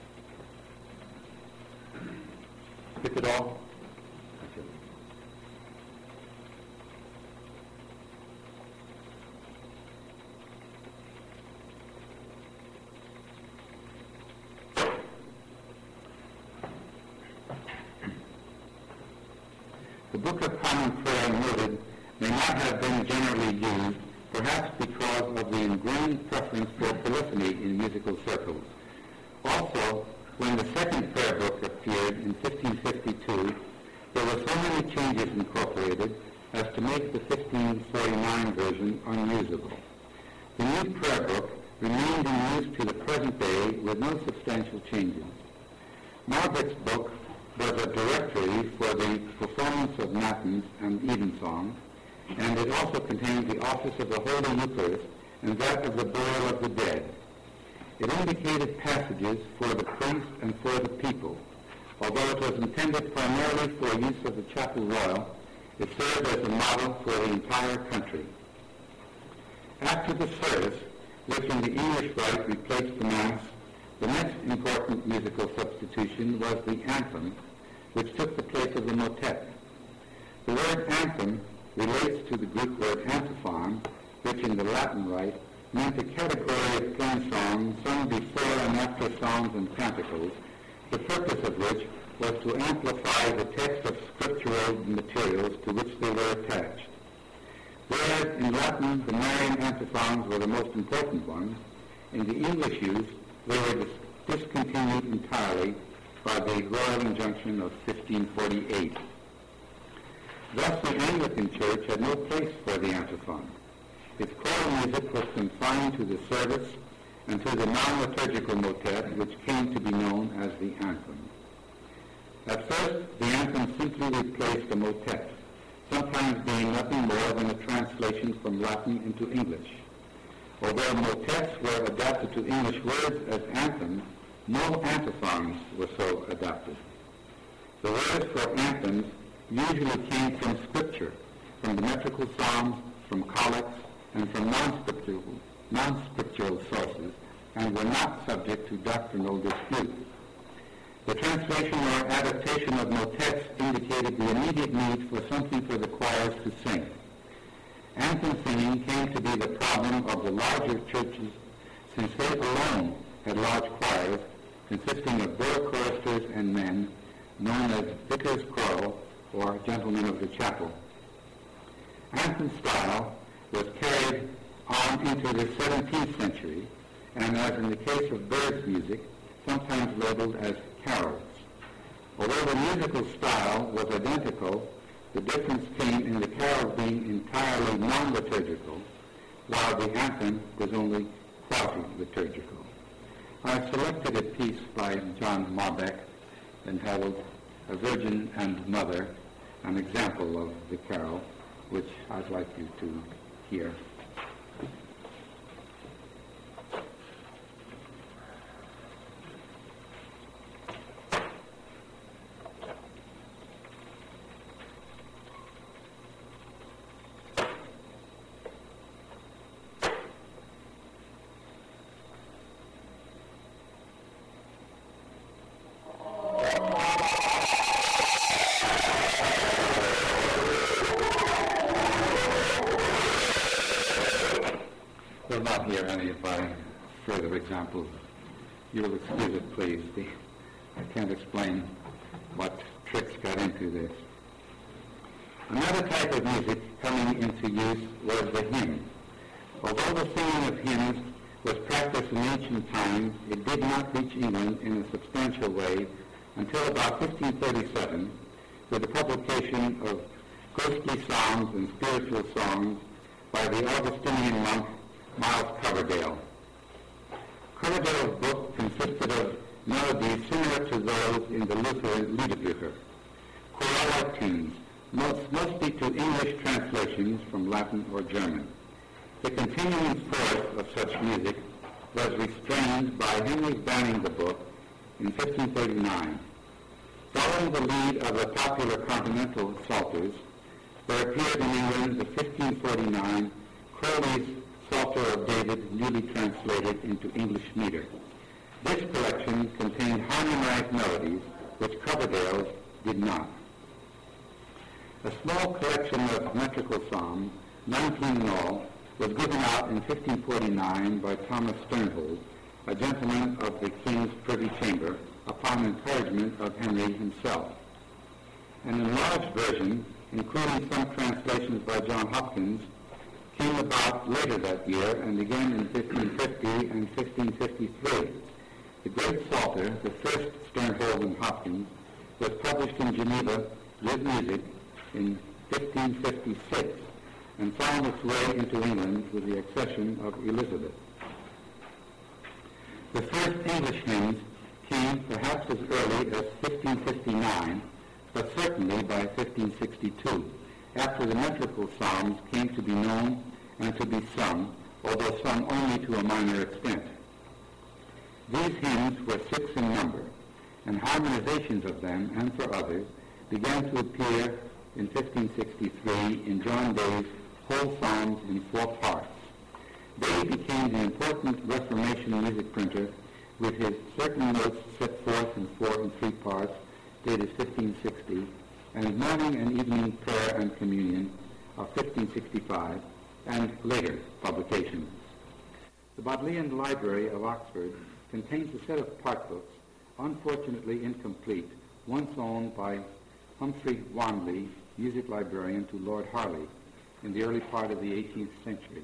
skip it all? Okay. The Book of Common Prayer noted may not have been generally used, perhaps because of the ingrained preference for polyphony in musical circles. Also, when the second prayer book appeared in fifteen fifty-two, there were so many changes incorporated as to make the fifteen forty-nine version unusable. The new prayer book remained in use to the present day with no substantial changes. Marbeck's book was a directory for the performance of matins and evensong, and it also contained the office of the Holy Eucharist and that of the burial of the dead. It indicated passages for the priest and for the people. Although it was intended primarily for use of the Chapel Royal, it served as a model for the entire country. After the service, which in the English rite replaced the Mass, The next important musical substitution was the anthem, which took the place of the motet. The word anthem relates to the Greek word antiphon, which in the Latin rite meant a category of plain songs sung before and after psalms and canticles, the purpose of which was to amplify the text of scriptural materials to which they were attached. Whereas in Latin the Marian antiphons were the most important ones, in the English use they were dis- discontinued entirely by the Royal Injunction of fifteen forty-eight. Thus the Anglican Church had no place for the antiphon. Its choral music was confined to the service and to the non-liturgical motet, which came to be known as the anthem. At first, the anthem simply replaced the motet, sometimes being nothing more than a translation from Latin into English. Although motets were adapted to English words as anthems, no antiphons were so adapted. The words for anthems usually came from Scripture, from the metrical psalms, from collects, and from non-scriptural, non-scriptural sources, and were not subject to doctrinal dispute. The translation or adaptation of motets indicated the immediate need for something for the choirs to sing. Anthem singing came to be the problem of the larger churches, since they alone had large choirs consisting of boy choristers and men, known as vicars choral or gentlemen of the chapel. Anthem style was carried on into the seventeenth century, and as in the case of Byrd's music, sometimes labeled as carols. Although the musical style was identical, the difference came in the carols being entirely non-liturgical, while the anthem was only quasi-liturgical. I selected a piece by John Marbeck entitled A Virgin and Mother, an example of the carol, which I'd like you to hear. We'll not hear any of my further examples. You will excuse it, please. The, I can't explain what tricks got into this. Another type of music coming into use was the hymn. Although the singing of hymns was practiced in ancient times, it did not reach England in a substantial way until about fifteen thirty-seven, with the publication of ghostly songs and spiritual songs by the Augustinian monk Miles Coverdale. Coverdale's book consisted of melodies similar to those in the Lutheran Liederbücher, chorale tunes, most, mostly to English translations from Latin or German. The continuing force of such music was restrained by Henry banning the book in fifteen thirty-nine. Following the lead of the popular continental psalters, there appeared in England the fifteen forty-nine Crowley's Psalter of David, newly translated into English meter. This collection contained harmonized melodies, which Coverdale's did not. A small collection of metrical psalms, nineteen in all, was given out in fifteen forty-nine by Thomas Sternhold, a gentleman of the King's Privy Chamber, upon encouragement of Henry himself. An enlarged version, including some translations by John Hopkins, came about later that year and again in fifteen fifty and fifteen fifty-three. The Great Psalter, the first Sternhold and Hopkins, was published in Geneva with music in fifteen fifty-six and found its way into England with the accession of Elizabeth. The first English hymns came perhaps as early as fifteen fifty-nine, but certainly by fifteen sixty-two, after the metrical psalms came to be known and to be sung, although sung only to a minor extent. These hymns were six in number, and harmonizations of them, and for others, began to appear in fifteen sixty-three in John Day's Whole Psalms in Four Parts. Day became the important Reformation music printer with his certain notes set forth in four and three parts, dated fifteen sixty, and morning and evening prayer and communion of fifteen sixty-five, and later publications. The Bodleian Library of Oxford contains a set of part books, unfortunately incomplete, once owned by Humphrey Wanley, music librarian to Lord Harley, in the early part of the eighteenth century.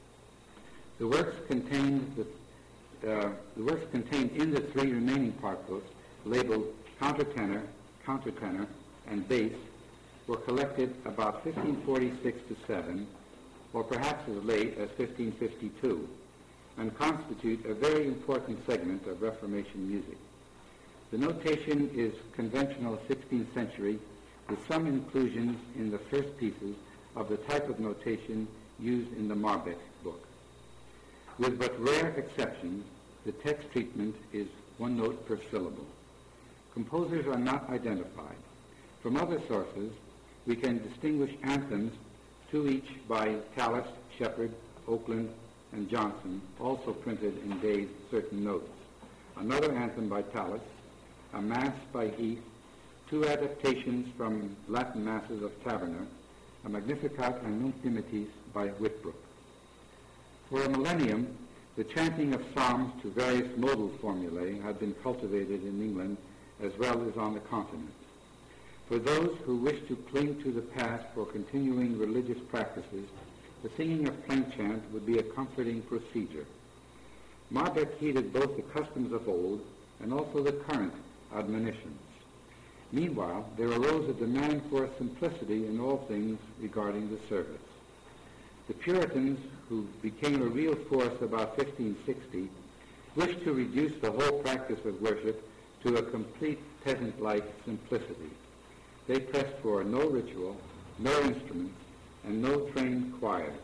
The works contained the Uh, the works contained in the three remaining part books, labeled countertenor, countertenor, and bass, were collected about fifteen forty-six to seven, or perhaps as late as fifteen fifty-two, and constitute a very important segment of Reformation music. The notation is conventional sixteenth century, with some inclusions in the first pieces of the type of notation used in the Marbach book. With but rare exceptions, the text treatment is one note per syllable. Composers are not identified. From other sources, we can distinguish anthems, two each by Tallis, Shepherd, Oakland, and Johnson, also printed in Day's Certain Notes. Another anthem by Tallis, a Mass by Heath, two adaptations from Latin Masses of Taverner, a Magnificat and Nunc Dimittis by Whitbrook. For a millennium, the chanting of psalms to various modal formulae had been cultivated in England as well as on the continent. For those who wish to cling to the past for continuing religious practices, the singing of plain chant would be a comforting procedure. Marbach heeded both the customs of old and also the current admonitions. Meanwhile, there arose a demand for simplicity in all things regarding the service. The Puritans, who became a real force about fifteen sixty, wished to reduce the whole practice of worship to a complete peasant-like simplicity. They pressed for no ritual, no instruments, and no trained choirs.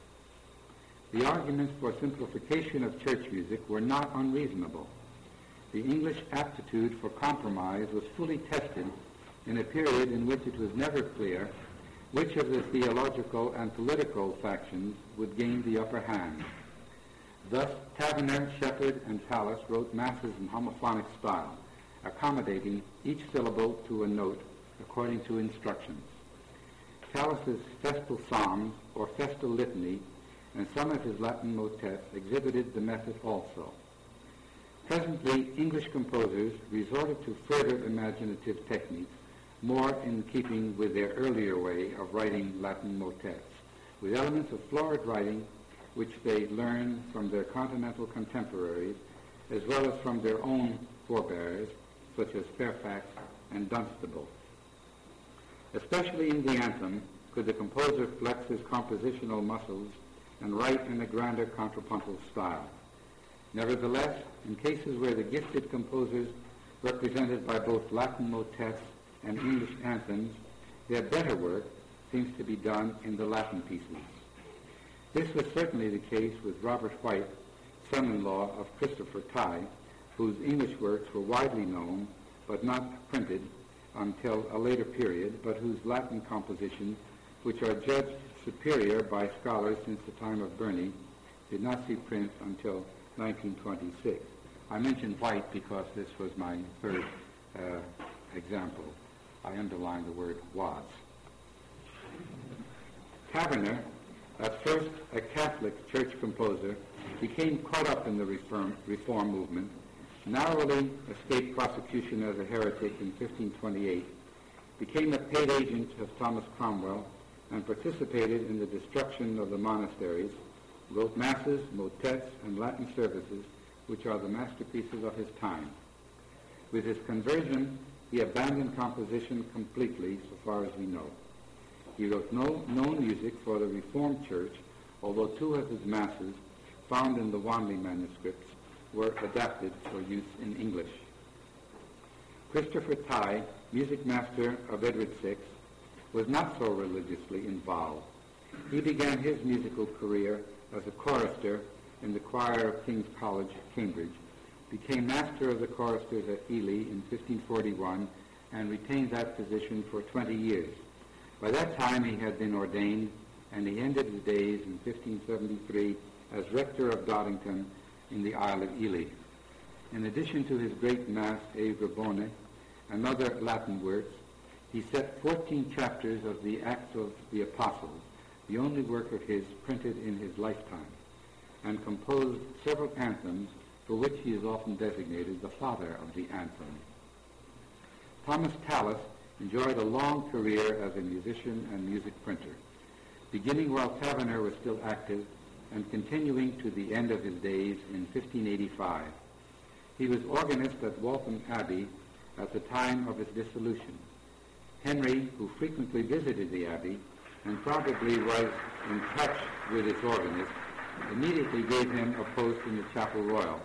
The arguments for simplification of church music were not unreasonable. The English aptitude for compromise was fully tested in a period in which it was never clear which of the theological and political factions would gain the upper hand. Thus, Taverner, Shepherd, and Tallis wrote masses in homophonic style, accommodating each syllable to a note according to instructions. Tallis's festal psalms or festal litany and some of his Latin motets exhibited the method also. Presently, English composers resorted to further imaginative techniques, more in keeping with their earlier way of writing Latin motets, with elements of florid writing which they learned from their continental contemporaries as well as from their own forebears, such as Fairfax and Dunstable. Especially in the anthem could the composer flex his compositional muscles and write in a grander contrapuntal style. Nevertheless, in cases where the gifted composers represented by both Latin motets and English anthems, their better work seems to be done in the Latin pieces. This was certainly the case with Robert White, son-in-law of Christopher Tye, whose English works were widely known but not printed until a later period, but whose Latin compositions, which are judged superior by scholars since the time of Burney, did not see print until nineteen twenty-six. I mentioned White because this was my third uh, example. I underlined the word was. Taverner, at first a Catholic church composer, became caught up in the reform, reform movement, narrowly escaped prosecution as a heretic in fifteen twenty-eight, became a paid agent of Thomas Cromwell, and participated in the destruction of the monasteries, wrote masses, motets, and Latin services, which are the masterpieces of his time. With his conversion, he abandoned composition completely, so far as we know. He wrote no known music for the Reformed Church, although two of his masses, found in the Wanley manuscripts, were adapted for use in English. Christopher Tye, music master of Edward the Sixth, was not so religiously involved. He began his musical career as a chorister in the choir of King's College, Cambridge, became master of the choristers at Ely in fifteen forty-one, and retained that position for twenty years. By that time he had been ordained, and he ended his days in fifteen seventy-three as rector of Doddington in the Isle of Ely. In addition to his great Mass E Verbone and other Latin works, he set fourteen chapters of the Acts of the Apostles, the only work of his printed in his lifetime, and composed several anthems for which he is often designated the father of the anthem. Thomas Tallis enjoyed a long career as a musician and music printer, beginning while Taverner was still active and continuing to the end of his days in fifteen eighty-five. He was organist at Waltham Abbey at the time of its dissolution. Henry, who frequently visited the abbey and probably was in touch with its organist, immediately gave him a post in the Chapel Royal.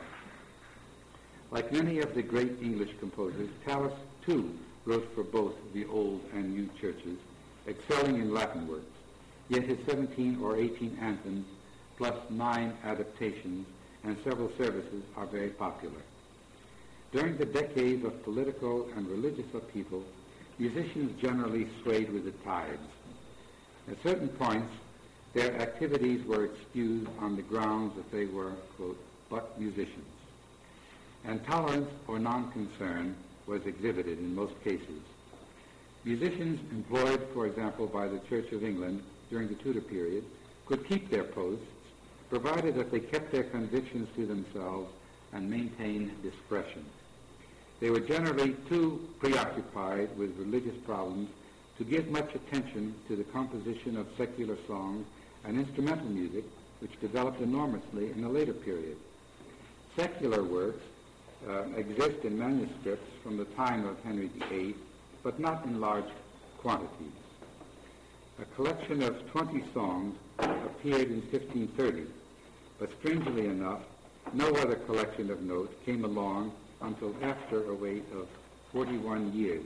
Like many of the great English composers, Tallis, too, wrote for both the old and new churches, excelling in Latin works, yet his seventeen or eighteen anthems, plus nine adaptations and several services, are very popular. During the decades of political and religious upheaval, musicians generally swayed with the tides. At certain points, their activities were excused on the grounds that they were, quote, but musicians. And tolerance or non-concern was exhibited in most cases. Musicians employed, for example, by the Church of England during the Tudor period could keep their posts, provided that they kept their convictions to themselves and maintained discretion. They were generally too preoccupied with religious problems to give much attention to the composition of secular songs and instrumental music, which developed enormously in a later period. Secular works uh, exist in manuscripts from the time of Henry the Eighth, but not in large quantities. A collection of twenty songs appeared in fifteen thirty, but strangely enough, no other collection of note came along until after a wait of forty-one years.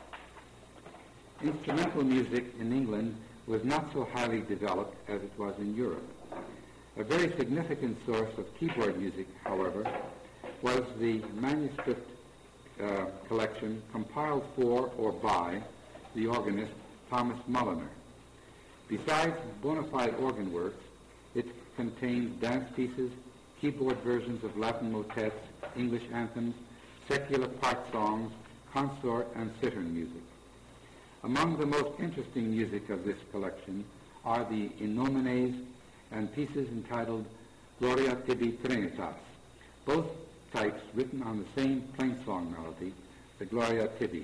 Instrumental music in England was not so highly developed as it was in Europe. A very significant source of keyboard music, however, was the manuscript uh, collection compiled for or by the organist Thomas Mulliner. Besides bona fide organ works, it contains dance pieces, keyboard versions of Latin motets, English anthems, secular part songs, consort and cittern music. Among the most interesting music of this collection are the In Nomines and pieces entitled Gloria Tibi Trinitas, both types written on the same plain song melody, the Gloria Tibi.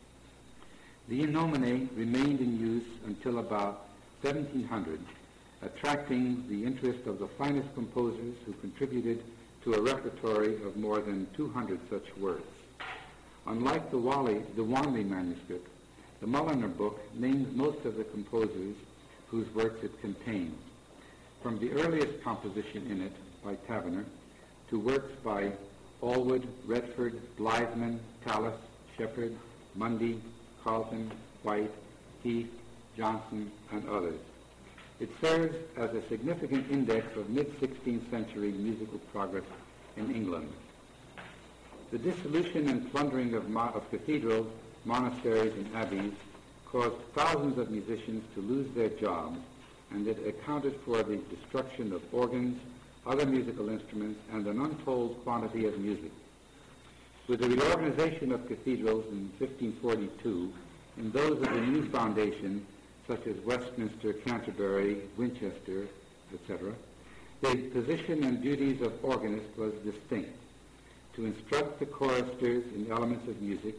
The In Nomine remained in use until about seventeen hundred, attracting the interest of the finest composers who contributed to a repertory of more than two hundred such works. Unlike the, Wally, the Wanley manuscript, the Mulliner book names most of the composers whose works it contains. From the earliest composition in it by Taverner to works by Allwood, Redford, Blythman, Tallis, Shepherd, Mundy, Carlton, White, Heath, Johnson, and others. It serves as a significant index of mid-sixteenth century musical progress in England. The dissolution and plundering of, mo- of cathedrals, monasteries, and abbeys caused thousands of musicians to lose their jobs, and it accounted for the destruction of organs, other musical instruments, and an untold quantity of music. With the reorganization of cathedrals in fifteen forty-two, and those of the new foundation, such as Westminster, Canterbury, Winchester, et cetera, the position and duties of organist was distinct: to instruct the choristers in elements of music,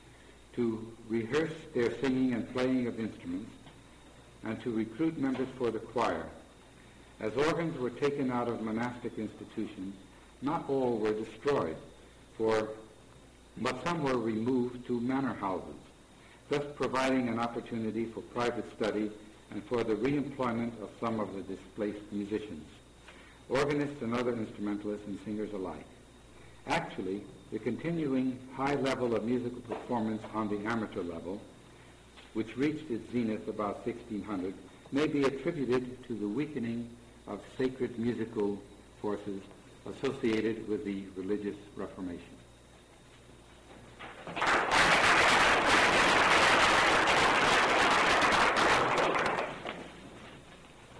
to rehearse their singing and playing of instruments, and to recruit members for the choir. As organs were taken out of monastic institutions, not all were destroyed, for, but some were removed to manor houses, thus providing an opportunity for private study and for the reemployment of some of the displaced musicians, organists and other instrumentalists and singers alike. Actually, the continuing high level of musical performance on the amateur level, which reached its zenith about sixteen hundred, may be attributed to the weakening of sacred musical forces associated with the religious Reformation.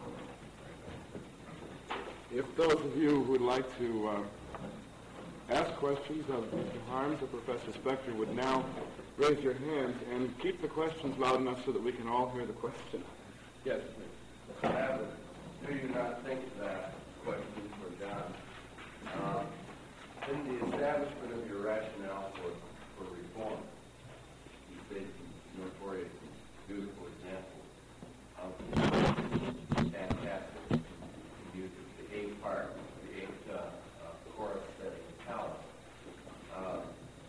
If those of you who would like to uh, ask questions of Mister Harms or Professor Spector would now raise your hands and keep the questions loud enough so that we can all hear the question. Yes, please. Abbott, do you not think that question for John? Uh, in the establishment of your rationale for, for reform, you state some notorious and beautiful examples of fantastic music, the eight part, the eight uh, uh, chorus setting talent. Uh,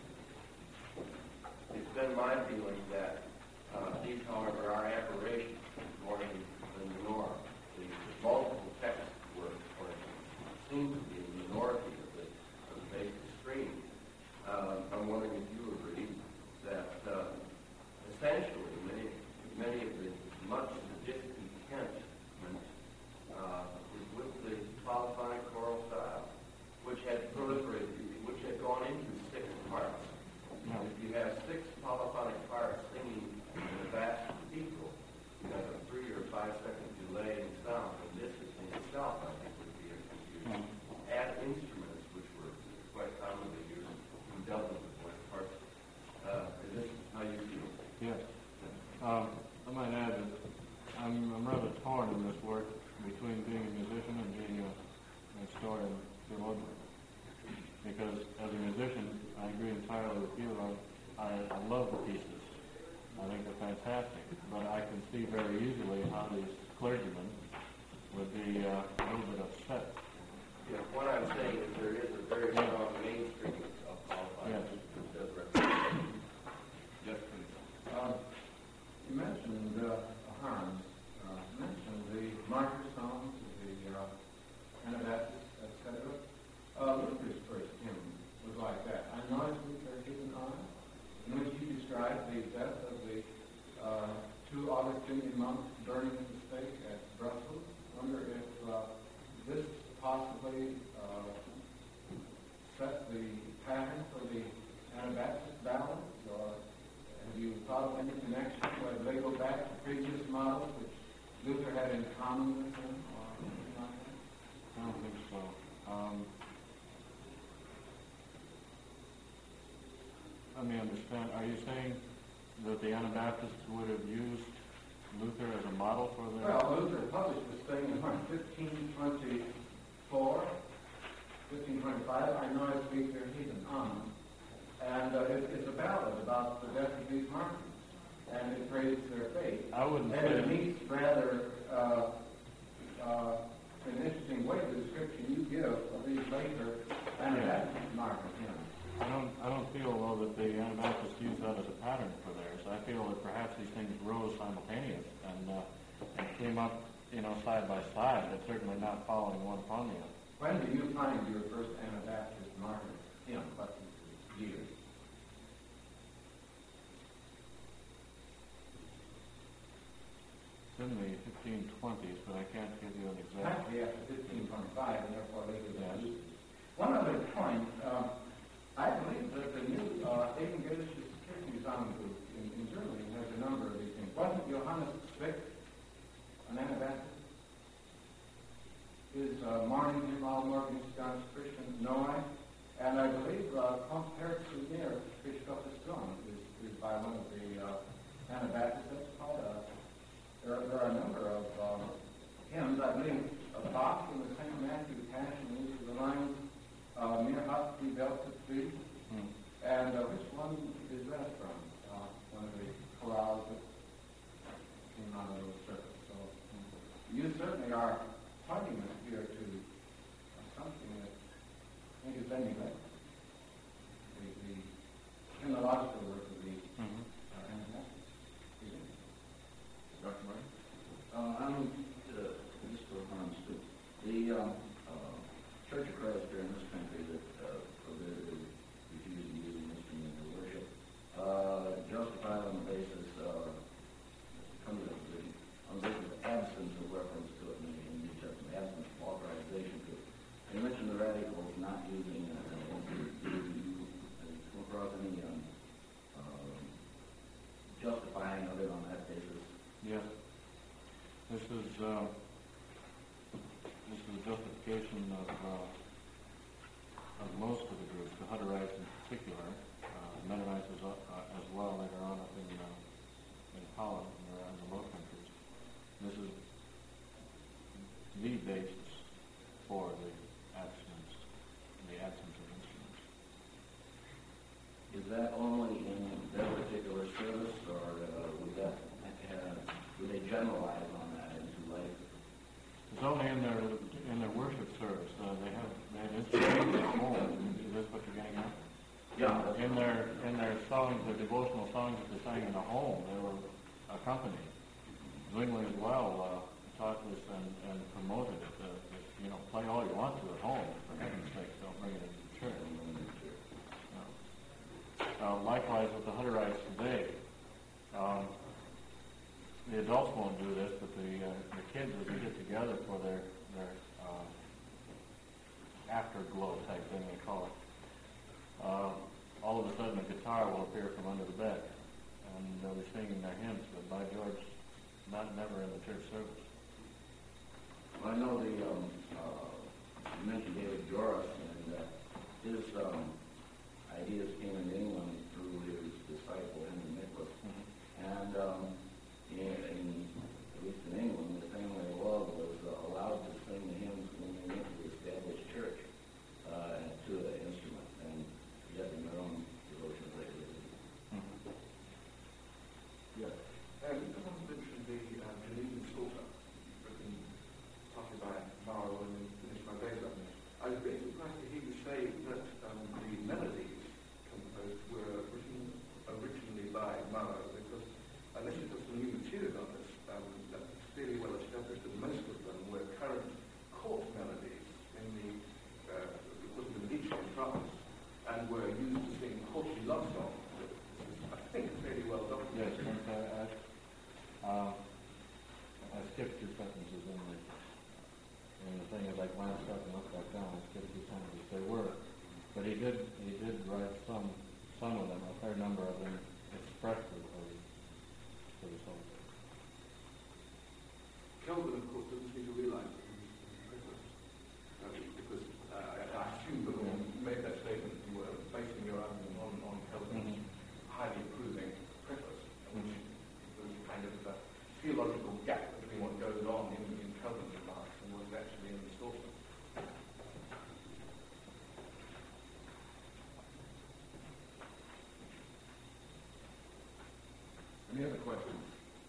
it's been my feeling that uh, these, however, are aberrations more than, than the norm. The multiple text work, for instance, seems to be the minority of the, of the basic stream. Uh, I'm wondering if you agree that uh, essentially many, many of the much of the discontentment uh, is with the polyphonic choral style, which had proliferated, which had gone into six parts. Now, if you have six polyphonic parts singing in a vast cathedral, you have a three or five second delay in sound, and this is in itself, I think, would be a confusion. Add instruments, which were quite commonly used in dozens of blank parts. Uh, is this how you feel? Yes. Um, I might add that I'm, I'm rather torn in this work between being a musician and being a, a historian theologian. Because as a musician, I agree entirely with you. I, I love the pieces. I think they're fantastic. But I can see very easily how these clergymen would be uh, a little bit upset. Yeah, what I'm saying is there is a very strong mainstream of qualified Yes. that does represent. Yes, please. Uh, you mentioned uh, Harms, uh, mentioned the martyr songs, the uh, Anabaptists, et cetera. Uh, Luther's first hymn was like that. I know it's Luther hidden on, in which he described the death of the uh, two Augustinian monks burning at the stake at Brussels. Wonder if uh, this possibly uh, set the pattern for the Anabaptist ballads, or have you thought of any connection where they go back to previous models which Luther had in common with them, or anything like that? I don't think so. Um, let me understand. Are you saying that the Anabaptists would have used Luther as a model for their... Well, Luther published this thing in fifteen twenty-four, fifteen twenty-five, I know it's Luther hidden on. And uh, it, it's a ballad about the death of these martyrs, and it praises their faith. I wouldn't and say... it meets rather uh, uh, in an interesting way the description you give of these later Anabaptist martyrs. You know. I don't, I don't feel, though, that the Anabaptists use that as a pattern for theirs. I feel that perhaps these things rose simultaneous and, uh, and came up, you know, side by side, but certainly not following one upon the other. When do you find your first Anabaptist martyr hymn? What year? It's in the fifteen twenties, but I can't give you an exact... Actually, after fifteen twenty-five, and therefore later than Yes. Luther. One other point. Um, I believe that the new uh, Evangelisches Kirchengesangbuch in, in Germany has a number of these things. Wasn't Johannes Zwick an Anabaptist? His uh, morning hymn, All Morgens ganz Christian Neu, and I believe uh, Kommt Herr zu mir, Christophus Sohn, is, is by one of the uh, Anabaptists. That's called a, there, are, there are a number of um, hymns. I believe a Bach in the Saint Matthew Passion uses the lines, Uh, Mir hat die Welt gefühlt. Hmm. And uh, which one is that from? Uh, one of the chorales that came on a little circuit. So hmm. you certainly are pointing us here to uh, something that I think is very neglected. The, the hymnological work of the Mm-hmm. uh, Anabaptists. Doctor Martin? Uh, I'm uh, just for Hans too. The um, uh, Church of Christ here in this country that uh, prohibited refusing to use an instrument in their worship, uh, justified on the basis of coming to the position on the basis of absence of reference to it in the New Testament, absence of authorization to it. You mentioned the radicals not using an Holland and around the Low Countries. This is the basis for the absence, the absence of instruments. Is that only in their particular service, or uh, would that uh, would they generalize on that into life? It's only in their in their worship service. Uh, they have they have instruments at home. Is this what you're getting at? Yeah. In their in their songs, their devotional songs that they sang in the home, they were accompanied. Zwingli as well uh, taught this and, and promoted it. Uh, that, you know, play all you want to at home. For heaven's sake, don't bring it into church. Uh, likewise with the Hutterites today. Um, the adults won't do this, but the uh, the kids, as they get together for their their uh, afterglow type thing, they call it. Uh, all of a sudden, a guitar will appear from under the bed, and they'll be singing their hymns. But by George, not never in the church service. Well, I know the um, uh, you mentioned David Joris, and uh, his um, ideas came into England through his disciple Henry Nicholas, mm-hmm. and um, in, in, at least in England, the family of love was uh, allowed to sing the hymns when they went to the established church uh, to the instrument, and getting their own devotions later. Mm-hmm. Yes. Um, someone mentioned the um, Genevan Psalter, written partly by Maro and finished by Beza. I was very surprised to hear you say that um, the melodies composed were written originally by Maro, because unless you've got some new material on this, um, that's fairly well established that most of them were current court melodies in the uh, it was the Medici in France, and were used to sing courtly love songs. This is, I think, fairly well Yes, documented. I, I, uh, I skipped two sentences in the in the thing as I glanced up and looked back down. I skipped two sentences. They were, but he did he did write some some of them, a fair number of them, expressly for the for the soldier. Kelvin, of course, doesn't seem to realize that he was privileged. Uh, because uh, I, I assume that when you made that statement, you were basing your argument on, on Kelvin's Mm-hmm. highly approving preface, which Mm-hmm. was kind of a theological gap between what goes on in, in Kelvin's remarks and what's actually in the source. Any other questions?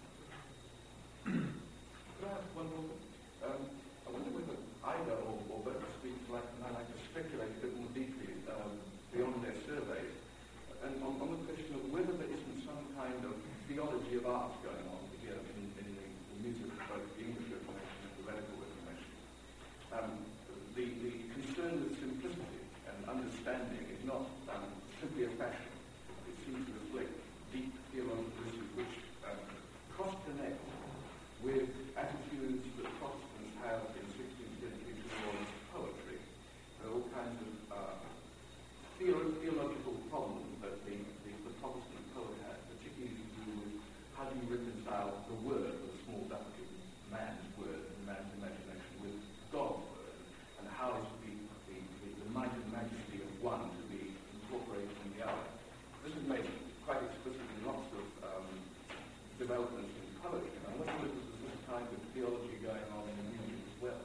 Could I ask one more? Um, I wonder whether Ida or, or Bert speaks like, and I like to speculate a bit more deeply um, beyond their surveys, and on, on the question of whether there isn't some kind of theology of art going on here in, in the, the music of both the English Reformation and the Radical Reformation. Um, the, the concern with simplicity and understanding is not um, simply a fashion. It seems to reflect deep theological issues which um, cross-connect with attitudes that Protestants have in sixteenth century towards poetry. There are all kinds of uh, theolo- theological problems that the, the, the Protestant poet had, particularly to do with how do you reconcile the word, the small w, man's word, and man's imagination, with God's word, and how is the, the, the, the might and majesty of one to be incorporated in the other. This is made quite explicit in lots of um, developments in poetry, and I wonder if there's this kind of theology going on in the music as well.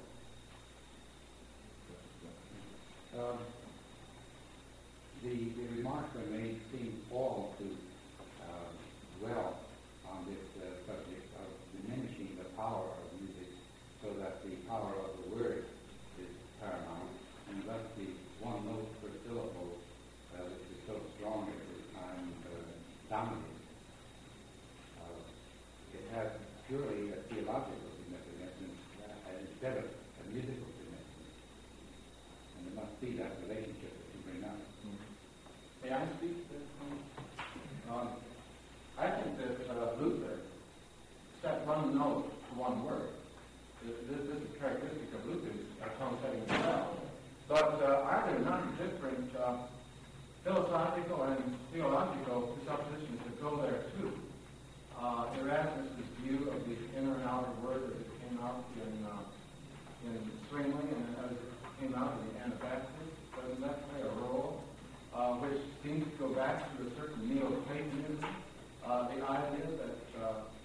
Um, the, the remarks I made seem all to uh, dwell on this uh, subject of diminishing the power of music so that the power of the word is paramount, and thus the one note per syllable, uh, which is so strong at this time, uh, dominates. Uh, it has purely a theological significance uh, instead of a musical significance. And there must be that relationship that you bring up. May I speak? Um, I think that uh, Luther set one note to one word. This, this, this is characteristic of Luther's uh, tone setting as well. But uh, are there not different uh, philosophical and theological presuppositions that go there too? Uh, Erasmus' view of the inner and outer word as it came out in uh, in Zwingli and as it came out in the Anabaptists, doesn't that play a role? Uh, which seems to go back to a certain Neoplatonism, uh, the idea that uh,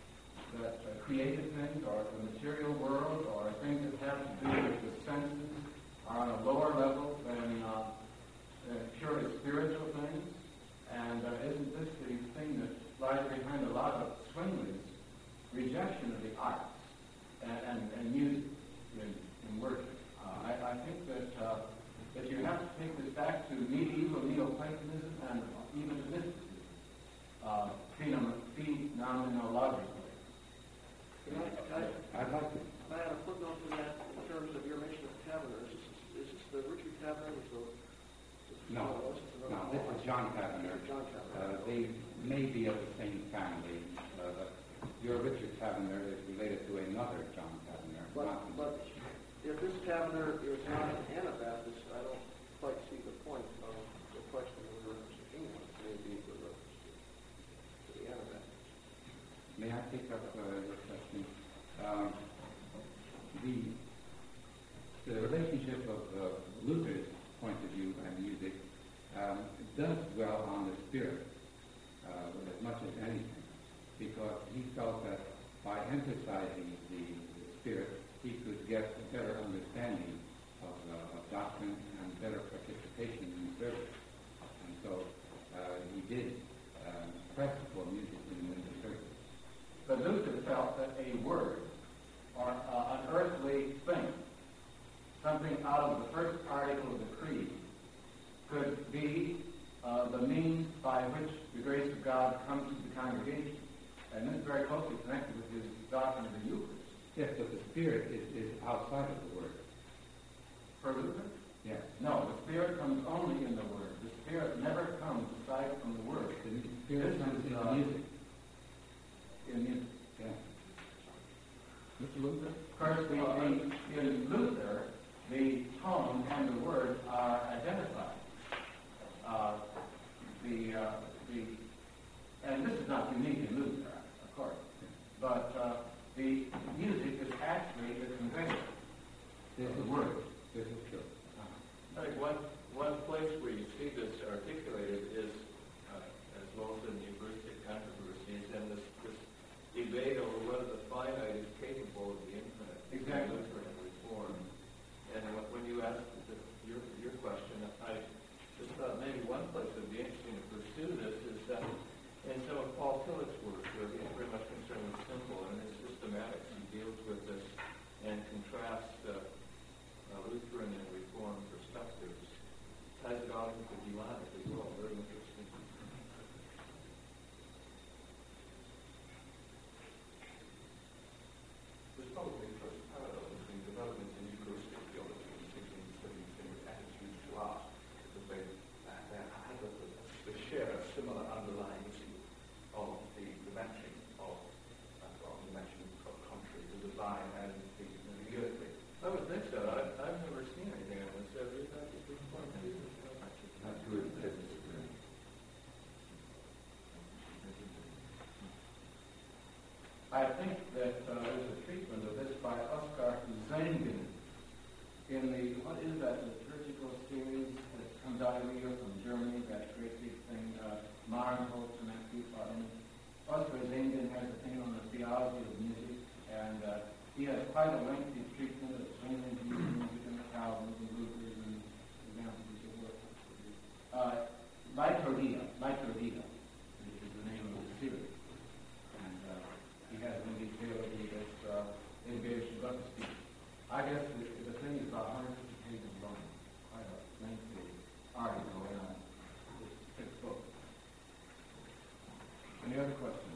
created things, or the material world, or things that have to do with the senses, are on a lower level than uh, uh, purely spiritual things? And uh, isn't this the thing that lies behind a lot of Zwingli's rejection of the arts and, and, and music in, in worship? Uh, I, I think that uh, that you have to take this back to medieval Neoplatonism and even to mysticism, uh, phenomenologically. Can I, can I, I'd like to. can I add a footnote to that in terms of your mention of Taverner? Is this, is this the Richard Taverner? Was the, No, no, this is John Taverner. John Taverner. Uh, they may be of the same family. Uh, but your Richard Taverner is related to another John Taverner. But, not but if this Taverner is not an Anabaptist, I don't quite see the point of the question with reference to England, maybe with reference to, to the Anabaptists. May I take up uh, your question? Um, the, the relationship of uh, Luther's point of view and music um, does dwell on the spirit uh, as much as anything, because he felt that by emphasizing the, the spirit, he could get a better understanding of, uh, of doctrine and better participation in service. And so uh, he did uh, press for music in the service. But Luther felt that a word, or uh, an earthly thing, something out of the first article of the creed, could be uh, the means by which the grace of God comes to the congregation. And this is very closely connected with his doctrine of the Eucharist. Yes, but the spirit is, is outside of the word. For Luther? Yes. No, the Spirit comes only in the Word. The Spirit never comes aside from the Word. The spirit This comes is, in uh, music. In music. Yes. Mister Luther? Of course, the, the, in Luther, the tone and the word are identified. Uh, the, uh, the, and this is not unique in Luther, of course, but uh, the music is actually the conveyance of the word. This is true. I think one, one place where you see this articulated is, uh, as well as in the Eucharistic controversies, and this, this debate over whether the finite is capable of the infinite. Exactly. Lutheran reform. And when, when you asked the, your, your question, I just thought maybe one place that would be interesting to pursue this is that in some of Paul Tillich's work, where he's very much concerned with symbol and his systematics, he deals with this and contrasts uh, uh, Lutheran and Reformed perspectives. Ties it all into Dionic as well. Very interesting. There's probably a first parallel between developments in Eucharistic theology in the sixteenth, seventeenth century attitudes to art, because they, they have a, they share a similar underlying issue of the, the matching of, uh, of the matching of contrary, the divine and the, the earthly. I would think so. I, I've never seen anything on this. Have you? That's a good point. That's good. I think that uh, there's a treatment of this by Oskar Zengin in the, what is that liturgical series that comes out every year from Germany, that great big thing, uh, Marenholz and that group. Uh, Oskar Zengin has a thing on the theology of music, and uh, he has quite a lengthy treatment of Zwingli's music and Calvin's and Luther's and examples of work. Uh, Liturgia, Liturgia, which is the name of the series. And uh, he has in detail he has uh, engaged in other speech. I guess the, the thing is about one hundred fifty pages long, quite a lengthy article in a thick book. Any other questions?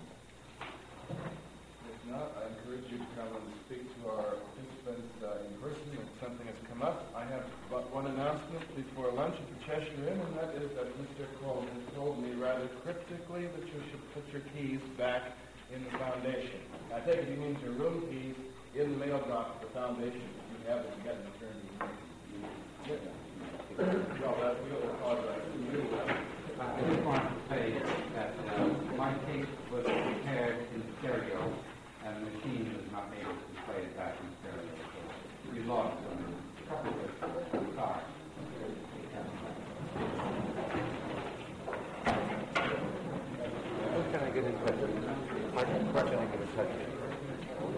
If not, I encourage you to come and speak to our participants uh, in person if something has come up. I have but one announcement before lunch at the Cheshire Inn, and that is that Mister Coleman has told me rather cryptically that you should put your keys back in the foundation. I take it he means your room keys in the mail drop at the foundation. You have it together and turn to you. Well, that we'll apologize. I just want to say that uh, my tape was prepared in stereo, and the machine was not able to play it back in stereo. So we lost a couple of cars. Who can I get in touch with? Martin, where can I get in touch with?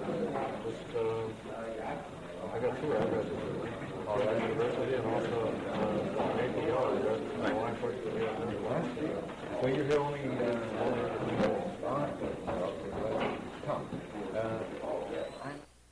two addresses, Colorado University and also uh, A P O address. So unfortunately, we have to do one. So you have only, uh, only